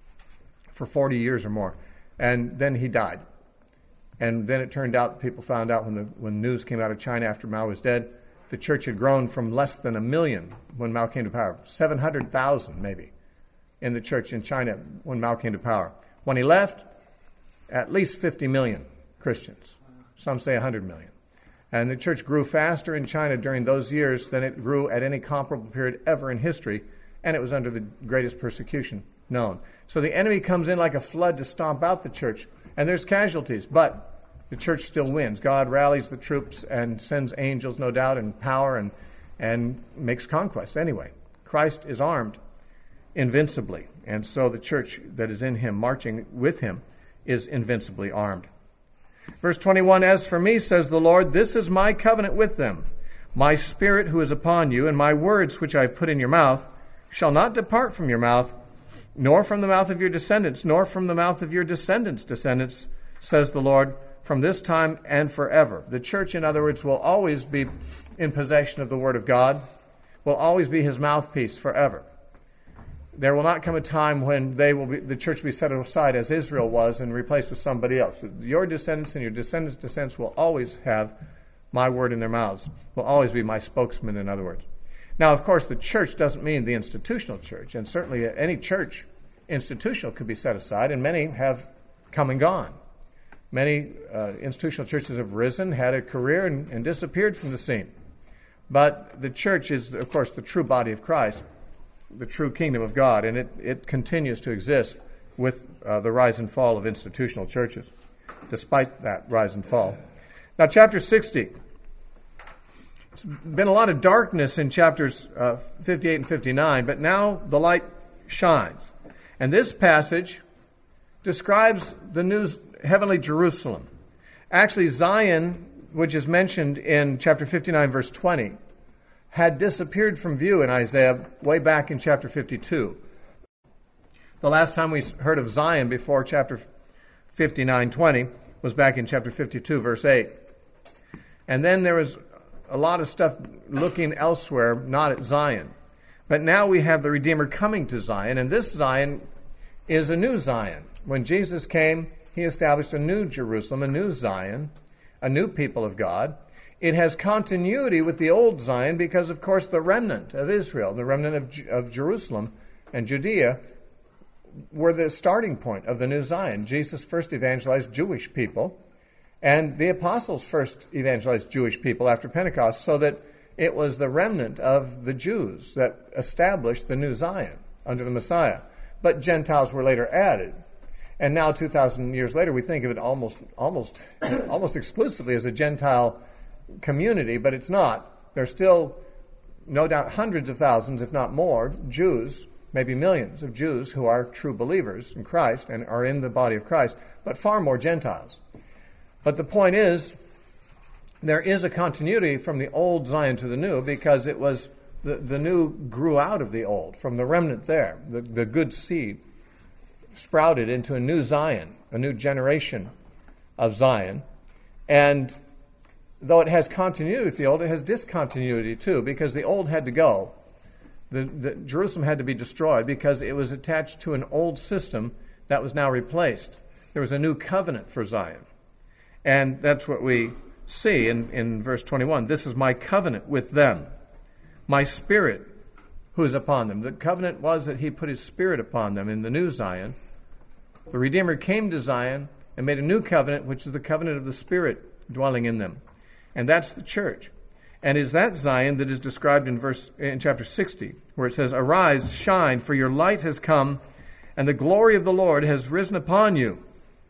A: for forty years or more. And then he died. And then it turned out, people found out when the when news came out of China after Mao was dead, the church had grown from less than a million when Mao came to power, seven hundred thousand maybe, in the church in China when Mao came to power. When he left, at least fifty million Christians. Some say one hundred million. And the church grew faster in China during those years than it grew at any comparable period ever in history, and it was under the greatest persecution known. So the enemy comes in like a flood to stomp out the church, and there's casualties, but the church still wins. God rallies the troops and sends angels, no doubt, and power, and, and makes conquests anyway. Christ is armed invincibly, and so the church that is in him, marching with him, is invincibly armed. Verse twenty-one, as for me, says the Lord, this is my covenant with them. My spirit who is upon you, and my words which I have put in your mouth, shall not depart from your mouth, nor from the mouth of your descendants, nor from the mouth of your descendants' descendants, says the Lord, from this time and forever. The church, in other words, will always be in possession of the Word of God, will always be his mouthpiece forever. There will not come a time when they will be, the church will be set aside as Israel was and replaced with somebody else. Your descendants and your descendants' descendants will always have my word in their mouths, will always be my spokesman, in other words. Now, of course, the church doesn't mean the institutional church, and certainly any church institutional could be set aside, and many have come and gone. Many uh, institutional churches have risen, had a career, and, and disappeared from the scene. But the church is, of course, the true body of Christ, the true kingdom of God, and it, it continues to exist with uh, the rise and fall of institutional churches, despite that rise and fall. Now, chapter sixty. It's been a lot of darkness in chapters uh, fifty-eight and fifty-nine, but now the light shines. And this passage describes the new heavenly Jerusalem. Actually, Zion, which is mentioned in chapter fifty-nine, verse twenty, had disappeared from view in Isaiah way back in chapter fifty-two. The last time we heard of Zion before chapter fifty-nine twenty was back in chapter fifty-two, verse eight. And then there was a lot of stuff looking elsewhere, not at Zion. But now we have the Redeemer coming to Zion, and this Zion is a new Zion. When Jesus came, he established a new Jerusalem, a new Zion, a new people of God. It has continuity with the old Zion because, of course, the remnant of Israel, the remnant of, of Jerusalem and Judea were the starting point of the new Zion. Jesus first evangelized Jewish people, and the apostles first evangelized Jewish people after Pentecost, so that it was the remnant of the Jews that established the new Zion under the Messiah. But Gentiles were later added. And now, two thousand years later, we think of it almost, almost, almost exclusively as a Gentile community, but it's not. There's still, no doubt, hundreds of thousands, if not more, Jews, maybe millions of Jews who are true believers in Christ and are in the body of Christ, but far more Gentiles. But the point is there is a continuity from the old Zion to the new, because it was the, the new grew out of the old, from the remnant there. The, the good seed sprouted into a new Zion, a new generation of Zion. And though it has continuity with the old, it has discontinuity too, because the old had to go. The, the, Jerusalem had to be destroyed because it was attached to an old system that was now replaced. There was a new covenant for Zion. And that's what we see in, in verse twenty-one. This is my covenant with them, my spirit who is upon them. The covenant was that he put his spirit upon them in the new Zion. The Redeemer came to Zion and made a new covenant, which is the covenant of the Spirit dwelling in them. And that's the church. And is that Zion that is described in verse in chapter sixty, where it says, "Arise, shine, for your light has come, and the glory of the Lord has risen upon you."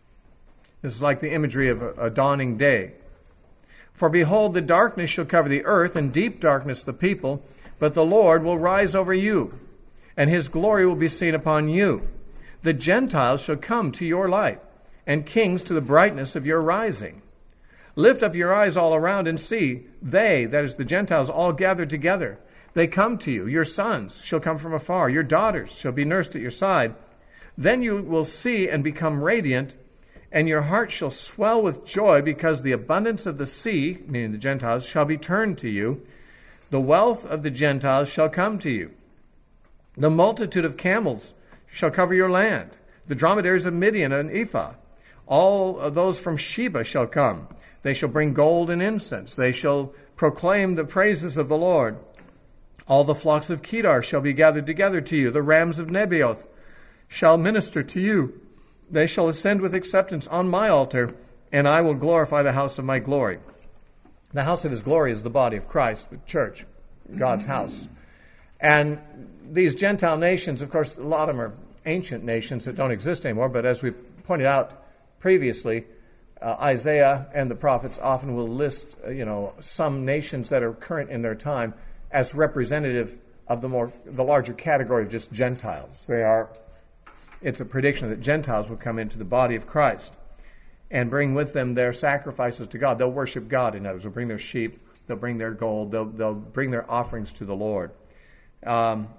A: This is like the imagery of a, a dawning day. "For behold, the darkness shall cover the earth, and deep darkness the people, but the Lord will rise over you, and his glory will be seen upon you. The Gentiles shall come to your light, and kings to the brightness of your rising. Lift up your eyes all around and see, they, that is the Gentiles, all gathered together. They come to you. Your sons shall come from afar. Your daughters shall be nursed at your side. Then you will see and become radiant, and your heart shall swell with joy, because the abundance of the sea," meaning the Gentiles, "shall be turned to you. The wealth of the Gentiles shall come to you. The multitude of camels shall cover your land. The dromedaries of Midian and Ephah. All of those from Sheba shall come. They shall bring gold and incense. They shall proclaim the praises of the Lord. All the flocks of Kedar shall be gathered together to you. The rams of Nebaioth shall minister to you. They shall ascend with acceptance on my altar, and I will glorify the house of my glory." The house of his glory is the body of Christ, the church, God's house. And these Gentile nations, of course, a lot of them are ancient nations that don't exist anymore, but as we pointed out previously, uh, Isaiah and the prophets often will list, uh, you know, some nations that are current in their time as representative of the more the larger category of just Gentiles. They are. It's a prediction that Gentiles will come into the body of Christ and bring with them their sacrifices to God. They'll worship God, in other words. They'll bring their sheep, they'll bring their gold, they'll, they'll bring their offerings to the Lord. Um,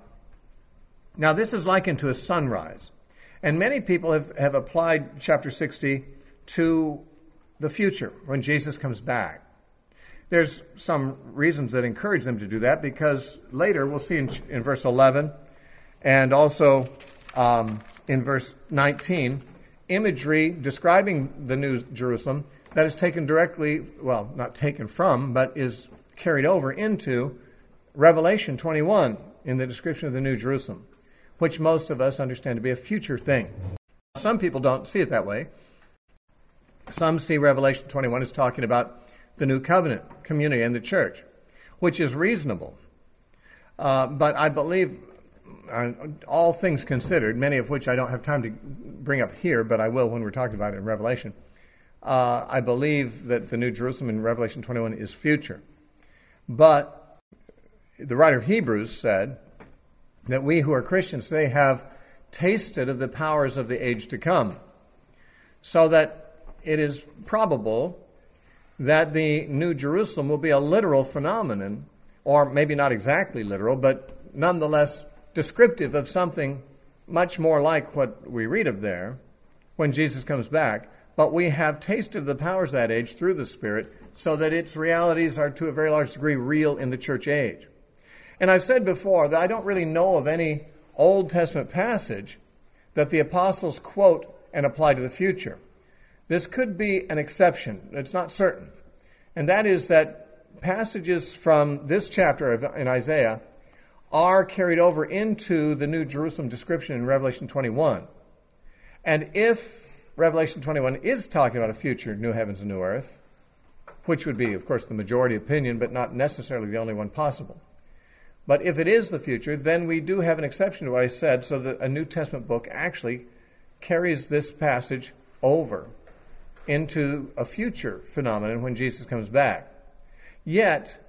A: now, this is likened to a sunrise. And many people have, have applied chapter sixty to the future, when Jesus comes back. There's some reasons that encourage them to do that, because later, we'll see in, in verse eleven, and also um, in verse nineteen, imagery describing the New Jerusalem that is taken directly, well, not taken from, but is carried over into Revelation twenty-one in the description of the New Jerusalem, which most of us understand to be a future thing. Some people don't see it that way. Some see Revelation twenty-one as talking about the new covenant, community, and the church, which is reasonable. Uh, but I believe, uh, all things considered, many of which I don't have time to bring up here, but I will when we're talking about it in Revelation, uh, I believe that the New Jerusalem in Revelation twenty-one is future. But the writer of Hebrews said that we who are Christians today have tasted of the powers of the age to come, so that it is probable that the New Jerusalem will be a literal phenomenon, or maybe not exactly literal, but nonetheless descriptive of something much more like what we read of there when Jesus comes back. But we have tasted the powers of that age through the Spirit, so that its realities are to a very large degree real in the church age. And I've said before that I don't really know of any Old Testament passage that the apostles quote and apply to the future. This could be an exception. It's not certain. And that is that passages from this chapter of, in Isaiah are carried over into the New Jerusalem description in Revelation twenty-one. And if Revelation twenty-one is talking about a future new heavens and new earth, which would be, of course, the majority opinion, but not necessarily the only one possible. But if it is the future, then we do have an exception to what I said, so that a New Testament book actually carries this passage over into a future phenomenon when Jesus comes back. Yet,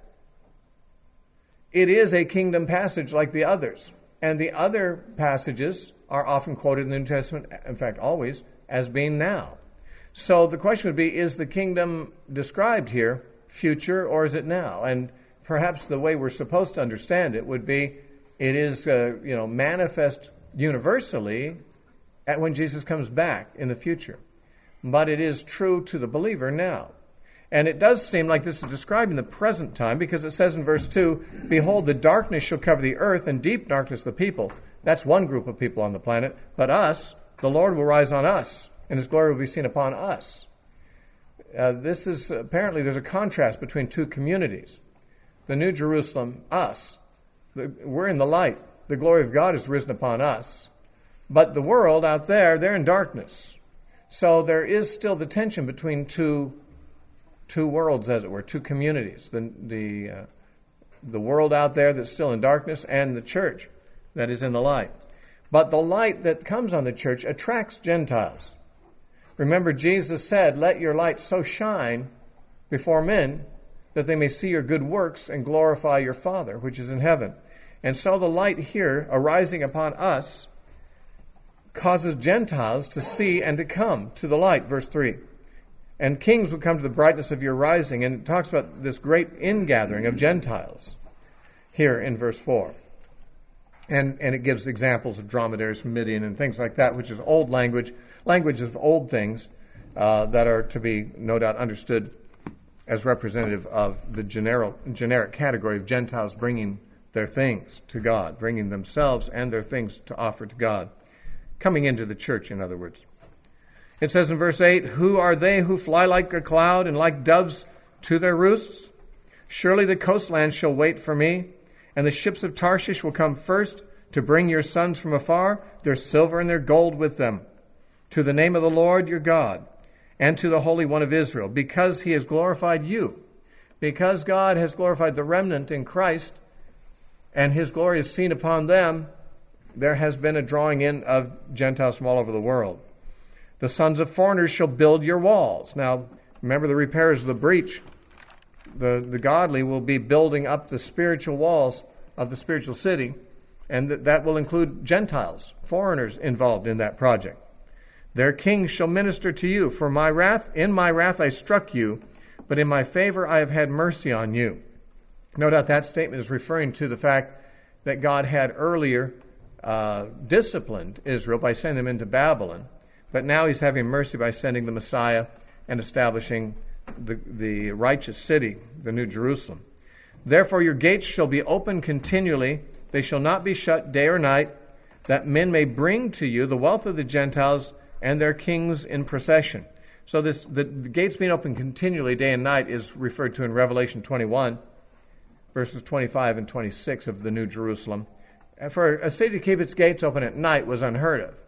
A: it is a kingdom passage like the others. And the other passages are often quoted in the New Testament, in fact, always, as being now. So the question would be, is the kingdom described here future, or is it now? And perhaps the way we're supposed to understand it would be it is uh, you know manifest universally at when Jesus comes back in the future. But it is true to the believer now. And it does seem like this is describing the present time, because it says in verse two, "Behold, the darkness shall cover the earth, and deep darkness the people." That's one group of people on the planet. But us, the Lord will rise on us, and his glory will be seen upon us. Uh, this is, apparently, there's a contrast between two communities. The New Jerusalem, us. The, we're in the light. The glory of God is risen upon us. But the world out there, they're in darkness. So there is still the tension between two two worlds, as it were, two communities. The the uh, the world out there that's still in darkness, and the church that is in the light. But the light that comes on the church attracts Gentiles. Remember, Jesus said, "Let your light so shine before men that they may see your good works and glorify your Father which is in heaven." And so the light here arising upon us causes Gentiles to see and to come to the light, verse three. "And kings will come to the brightness of your rising." And it talks about this great ingathering of Gentiles here in verse four. And, and it gives examples of dromedaries from Midian and things like that, which is old language, language of old things uh, that are to be, no doubt, understood as representative of the general, generic category of Gentiles bringing their things to God, bringing themselves and their things to offer to God. Coming into the church, in other words. It says in verse eight, "Who are they who fly like a cloud and like doves to their roosts? Surely the coastlands shall wait for me, and the ships of Tarshish will come first to bring your sons from afar, their silver and their gold with them, to the name of the Lord your God, and to the Holy One of Israel, because he has glorified you." Because God has glorified the remnant in Christ, and his glory is seen upon them, there has been a drawing in of Gentiles from all over the world. "The sons of foreigners shall build your walls." Now, remember the repairers of the breach. The, the godly will be building up the spiritual walls of the spiritual city, and th- that will include Gentiles, foreigners involved in that project. "Their kings shall minister to you. For my wrath, in my wrath I struck you, but in my favor I have had mercy on you." No doubt that statement is referring to the fact that God had earlier uh, disciplined Israel by sending them into Babylon, but now he's having mercy by sending the Messiah and establishing the, the righteous city, the New Jerusalem. "Therefore your gates shall be open continually. They shall not be shut day or night, that men may bring to you the wealth of the Gentiles and their kings in procession." So this the, the gates being open continually day and night is referred to in Revelation twenty-one, verses twenty-five and twenty-six of the New Jerusalem. And for a city to keep its gates open at night was unheard of.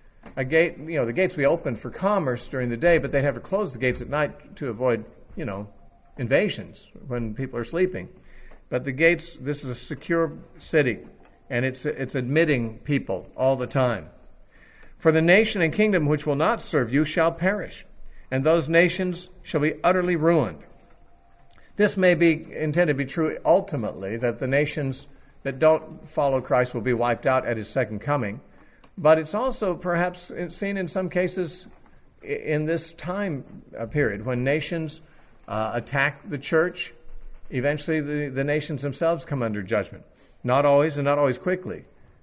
A: A gate, you know, the gates would be open for commerce during the day, but they'd have to close the gates at night to avoid, you know, invasions when people are sleeping. But the gates, this is a secure city, and it's it's admitting people all the time. "For the nation and kingdom which will not serve you shall perish, and those nations shall be utterly ruined." This may be intended to be true ultimately, that the nations that don't follow Christ will be wiped out at his second coming. But it's also perhaps seen in some cases in this time period when nations uh, attack the church. Eventually the, the nations themselves come under judgment. Not always, and not always quickly.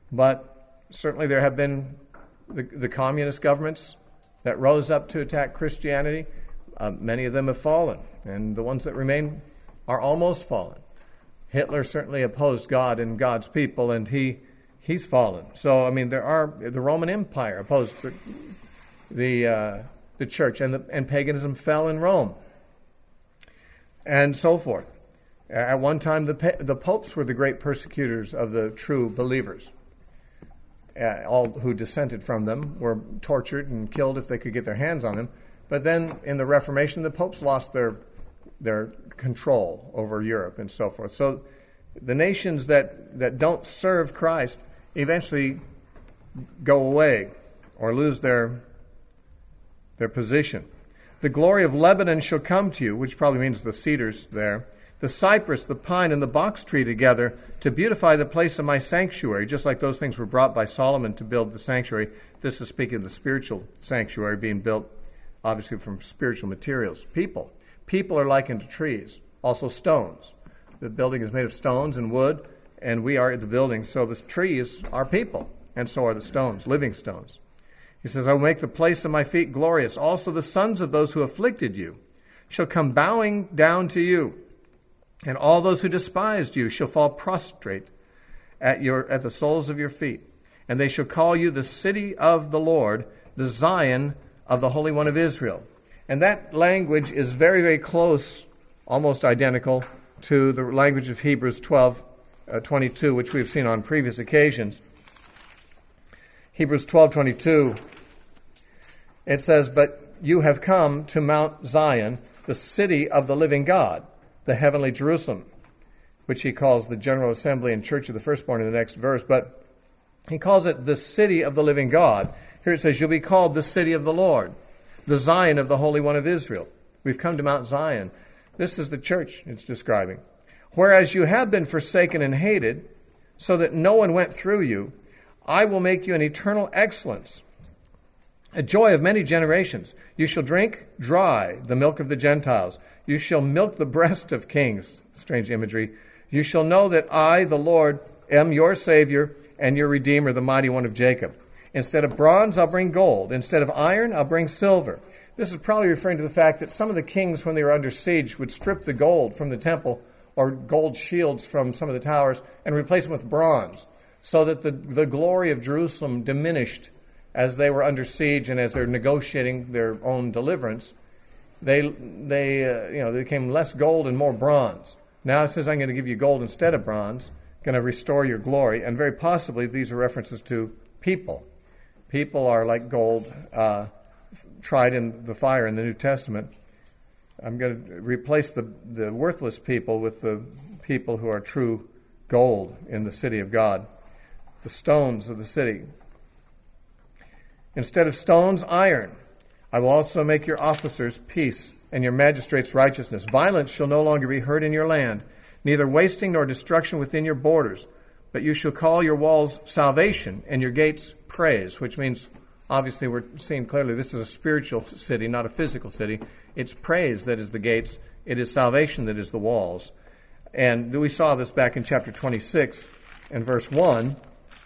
A: But certainly there have been the, the communist governments that rose up to attack Christianity. Uh, many of them have fallen, and the ones that remain are almost fallen. Hitler certainly opposed God and God's people, and he he's fallen. So, I mean, there are the Roman Empire opposed the the, uh, the church, and the, and paganism fell in Rome, and so forth. At one time, the the popes were the great persecutors of the true believers. Uh, all who dissented from them were tortured and killed if they could get their hands on them. But then, in the Reformation, the popes lost their their control over Europe and so forth. So the nations that, that don't serve Christ eventually go away or lose their their position. "The glory of Lebanon shall come to you," which probably means the cedars there, "the cypress, the pine, and the box tree together to beautify the place of my sanctuary," just like those things were brought by Solomon to build the sanctuary. This is speaking of the spiritual sanctuary being built, obviously, from spiritual materials. People. People are likened to trees. also stones. The building is made of stones and wood, and we are the building. So the trees are people, and so are the stones, living stones. He says, I will make the place of my feet glorious. Also the sons of those who afflicted you shall come bowing down to you, and all those who despised you shall fall prostrate at your at the soles of your feet. And they shall call you the city of the Lord, the Zion of the Holy One of Israel. And that language is very, very close, almost identical, to the language of Hebrews twelve twenty-two, which we've seen on previous occasions. Hebrews twelve twenty-two, it says, But you have come to Mount Zion, the city of the living God, the heavenly Jerusalem, which he calls the General Assembly and Church of the Firstborn in the next verse. But he calls it the city of the living God. Here it says, you'll be called the city of the Lord, the Zion of the Holy One of Israel. We've come to Mount Zion. This is the church it's describing. Whereas you have been forsaken and hated, so that no one went through you, I will make you an eternal excellence, a joy of many generations. You shall drink dry the milk of the Gentiles. You shall milk the breast of kings. Strange imagery. You shall know that I, the Lord, am your Savior and your Redeemer, the Mighty One of Jacob. Instead of bronze, I'll bring gold. Instead of iron, I'll bring silver. This is probably referring to the fact that some of the kings, when they were under siege, would strip the gold from the temple or gold shields from some of the towers and replace them with bronze, so that the, the glory of Jerusalem diminished as they were under siege and as they're negotiating their own deliverance. They, they, uh, you know, they became less gold and more bronze. Now it says, I'm going to give you gold instead of bronze, going to restore your glory, and very possibly these are references to people. People are like gold uh, tried in the fire in the New Testament. I'm going to replace the, the worthless people with the people who are true gold in the city of God, the stones of the city. Instead of stones, iron. I will also make your officers peace and your magistrates righteousness. Violence shall no longer be heard in your land, neither wasting nor destruction within your borders. But you shall call your walls salvation and your gates praise, which means, obviously, we're seeing clearly this is a spiritual city, not a physical city. It's praise that is the gates. It is salvation that is the walls. And we saw this back in chapter twenty-six and verse one.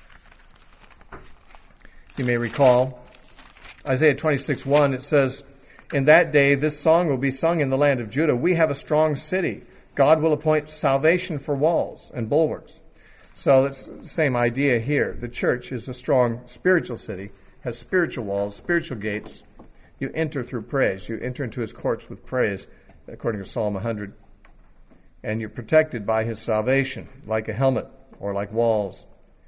A: You may recall, Isaiah twenty-six one, it says, in that day this song will be sung in the land of Judah. We have a strong city. God will appoint salvation for walls and bulwarks. So it's the same idea here. The church is a strong spiritual city, has spiritual walls, spiritual gates. You enter through praise. You enter into his courts with praise, according to Psalm one hundred. And you're protected by his salvation, like a helmet or like walls.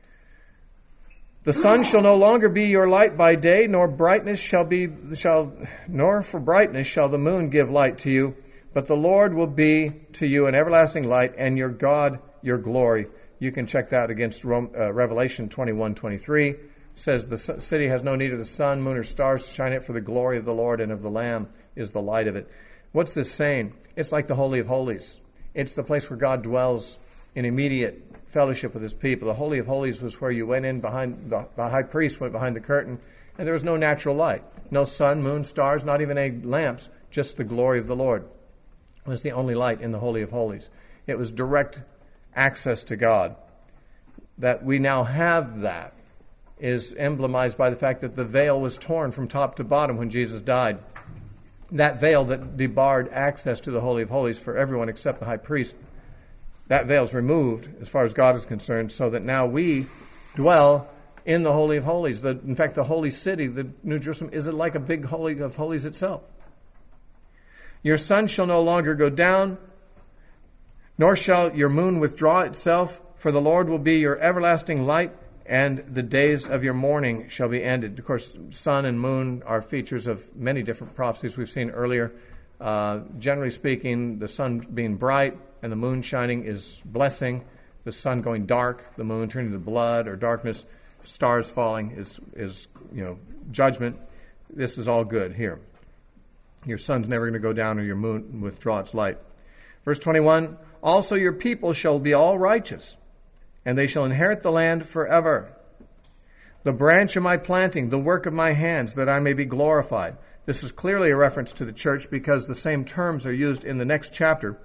A: The sun shall no longer be your light by day, nor brightness shall be shall nor for brightness shall the moon give light to you, but the Lord will be to you an everlasting light, and your God your glory. You can check that against Rome, uh, Revelation twenty-one twenty-three. It says the city has no need of the sun, moon, or stars to shine it, for the glory of the Lord and of the Lamb is the light of it. What's this saying? It's like the Holy of Holies. It's the place where God dwells in immediate fellowship with his people. The Holy of Holies was where you went in behind, the, the high priest went behind the curtain, and there was no natural light. No sun, moon, stars, not even any lamps, just the glory of the Lord was the only light in the Holy of Holies. It was direct access to God. That we now have that is emblemized by the fact that the veil was torn from top to bottom when Jesus died. That veil that debarred access to the Holy of Holies for everyone except the high priest, that veil is removed as far as God is concerned, so that now we dwell in the Holy of Holies. The, in fact, the holy city, the New Jerusalem, is like a big Holy of Holies itself. Your sun shall no longer go down, nor shall your moon withdraw itself, for the Lord will be your everlasting light, and the days of your mourning shall be ended. Of course, sun and moon are features of many different prophecies we've seen earlier. Uh, generally speaking, the sun being bright and the moon shining is blessing. The sun going dark, the moon turning to blood or darkness, stars falling is, is you know, judgment. This is all good here. Your sun's never going to go down or your moon withdraw its light. Verse twenty-one, also your people shall be all righteous, and they shall inherit the land forever. The branch of my planting, the work of my hands, that I may be glorified. This is clearly a reference to the church because the same terms are used in the next chapter,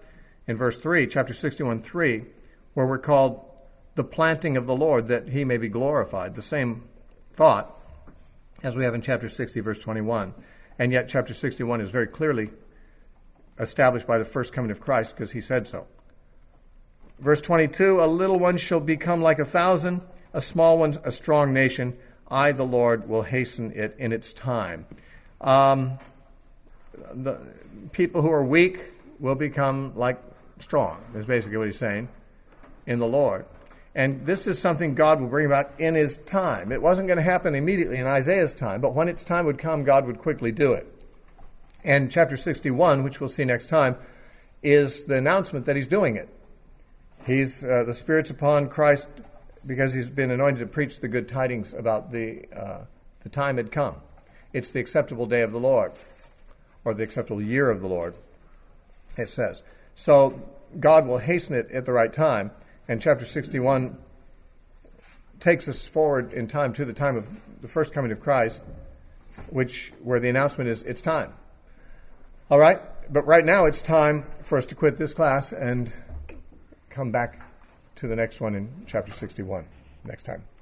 A: in verse three, chapter sixty-one, three, where we're called the planting of the Lord, that he may be glorified. The same thought as we have in chapter sixty, verse twenty-one. And yet chapter sixty-one is very clearly established by the first coming of Christ, because he said so. Verse twenty-two, a little one shall become like a thousand, a small one a strong nation. I, the Lord, will hasten it in its time. Um, the people who are weak will become like strong, is basically what he's saying, in the Lord. And this is something God will bring about in his time. It wasn't going to happen immediately in Isaiah's time, but when its time would come, God would quickly do it. And chapter sixty-one, which we'll see next time, is the announcement that he's doing it. He's uh, the Spirit's upon Christ because he's been anointed to preach the good tidings about the uh, the time had come. It's the acceptable day of the Lord, or the acceptable year of the Lord, it says. So God will hasten it at the right time. And chapter sixty-one takes us forward in time to the time of the first coming of Christ, which where the announcement is, it's time. All right? But right now it's time for us to quit this class and come back to the next one in chapter sixty-one next time.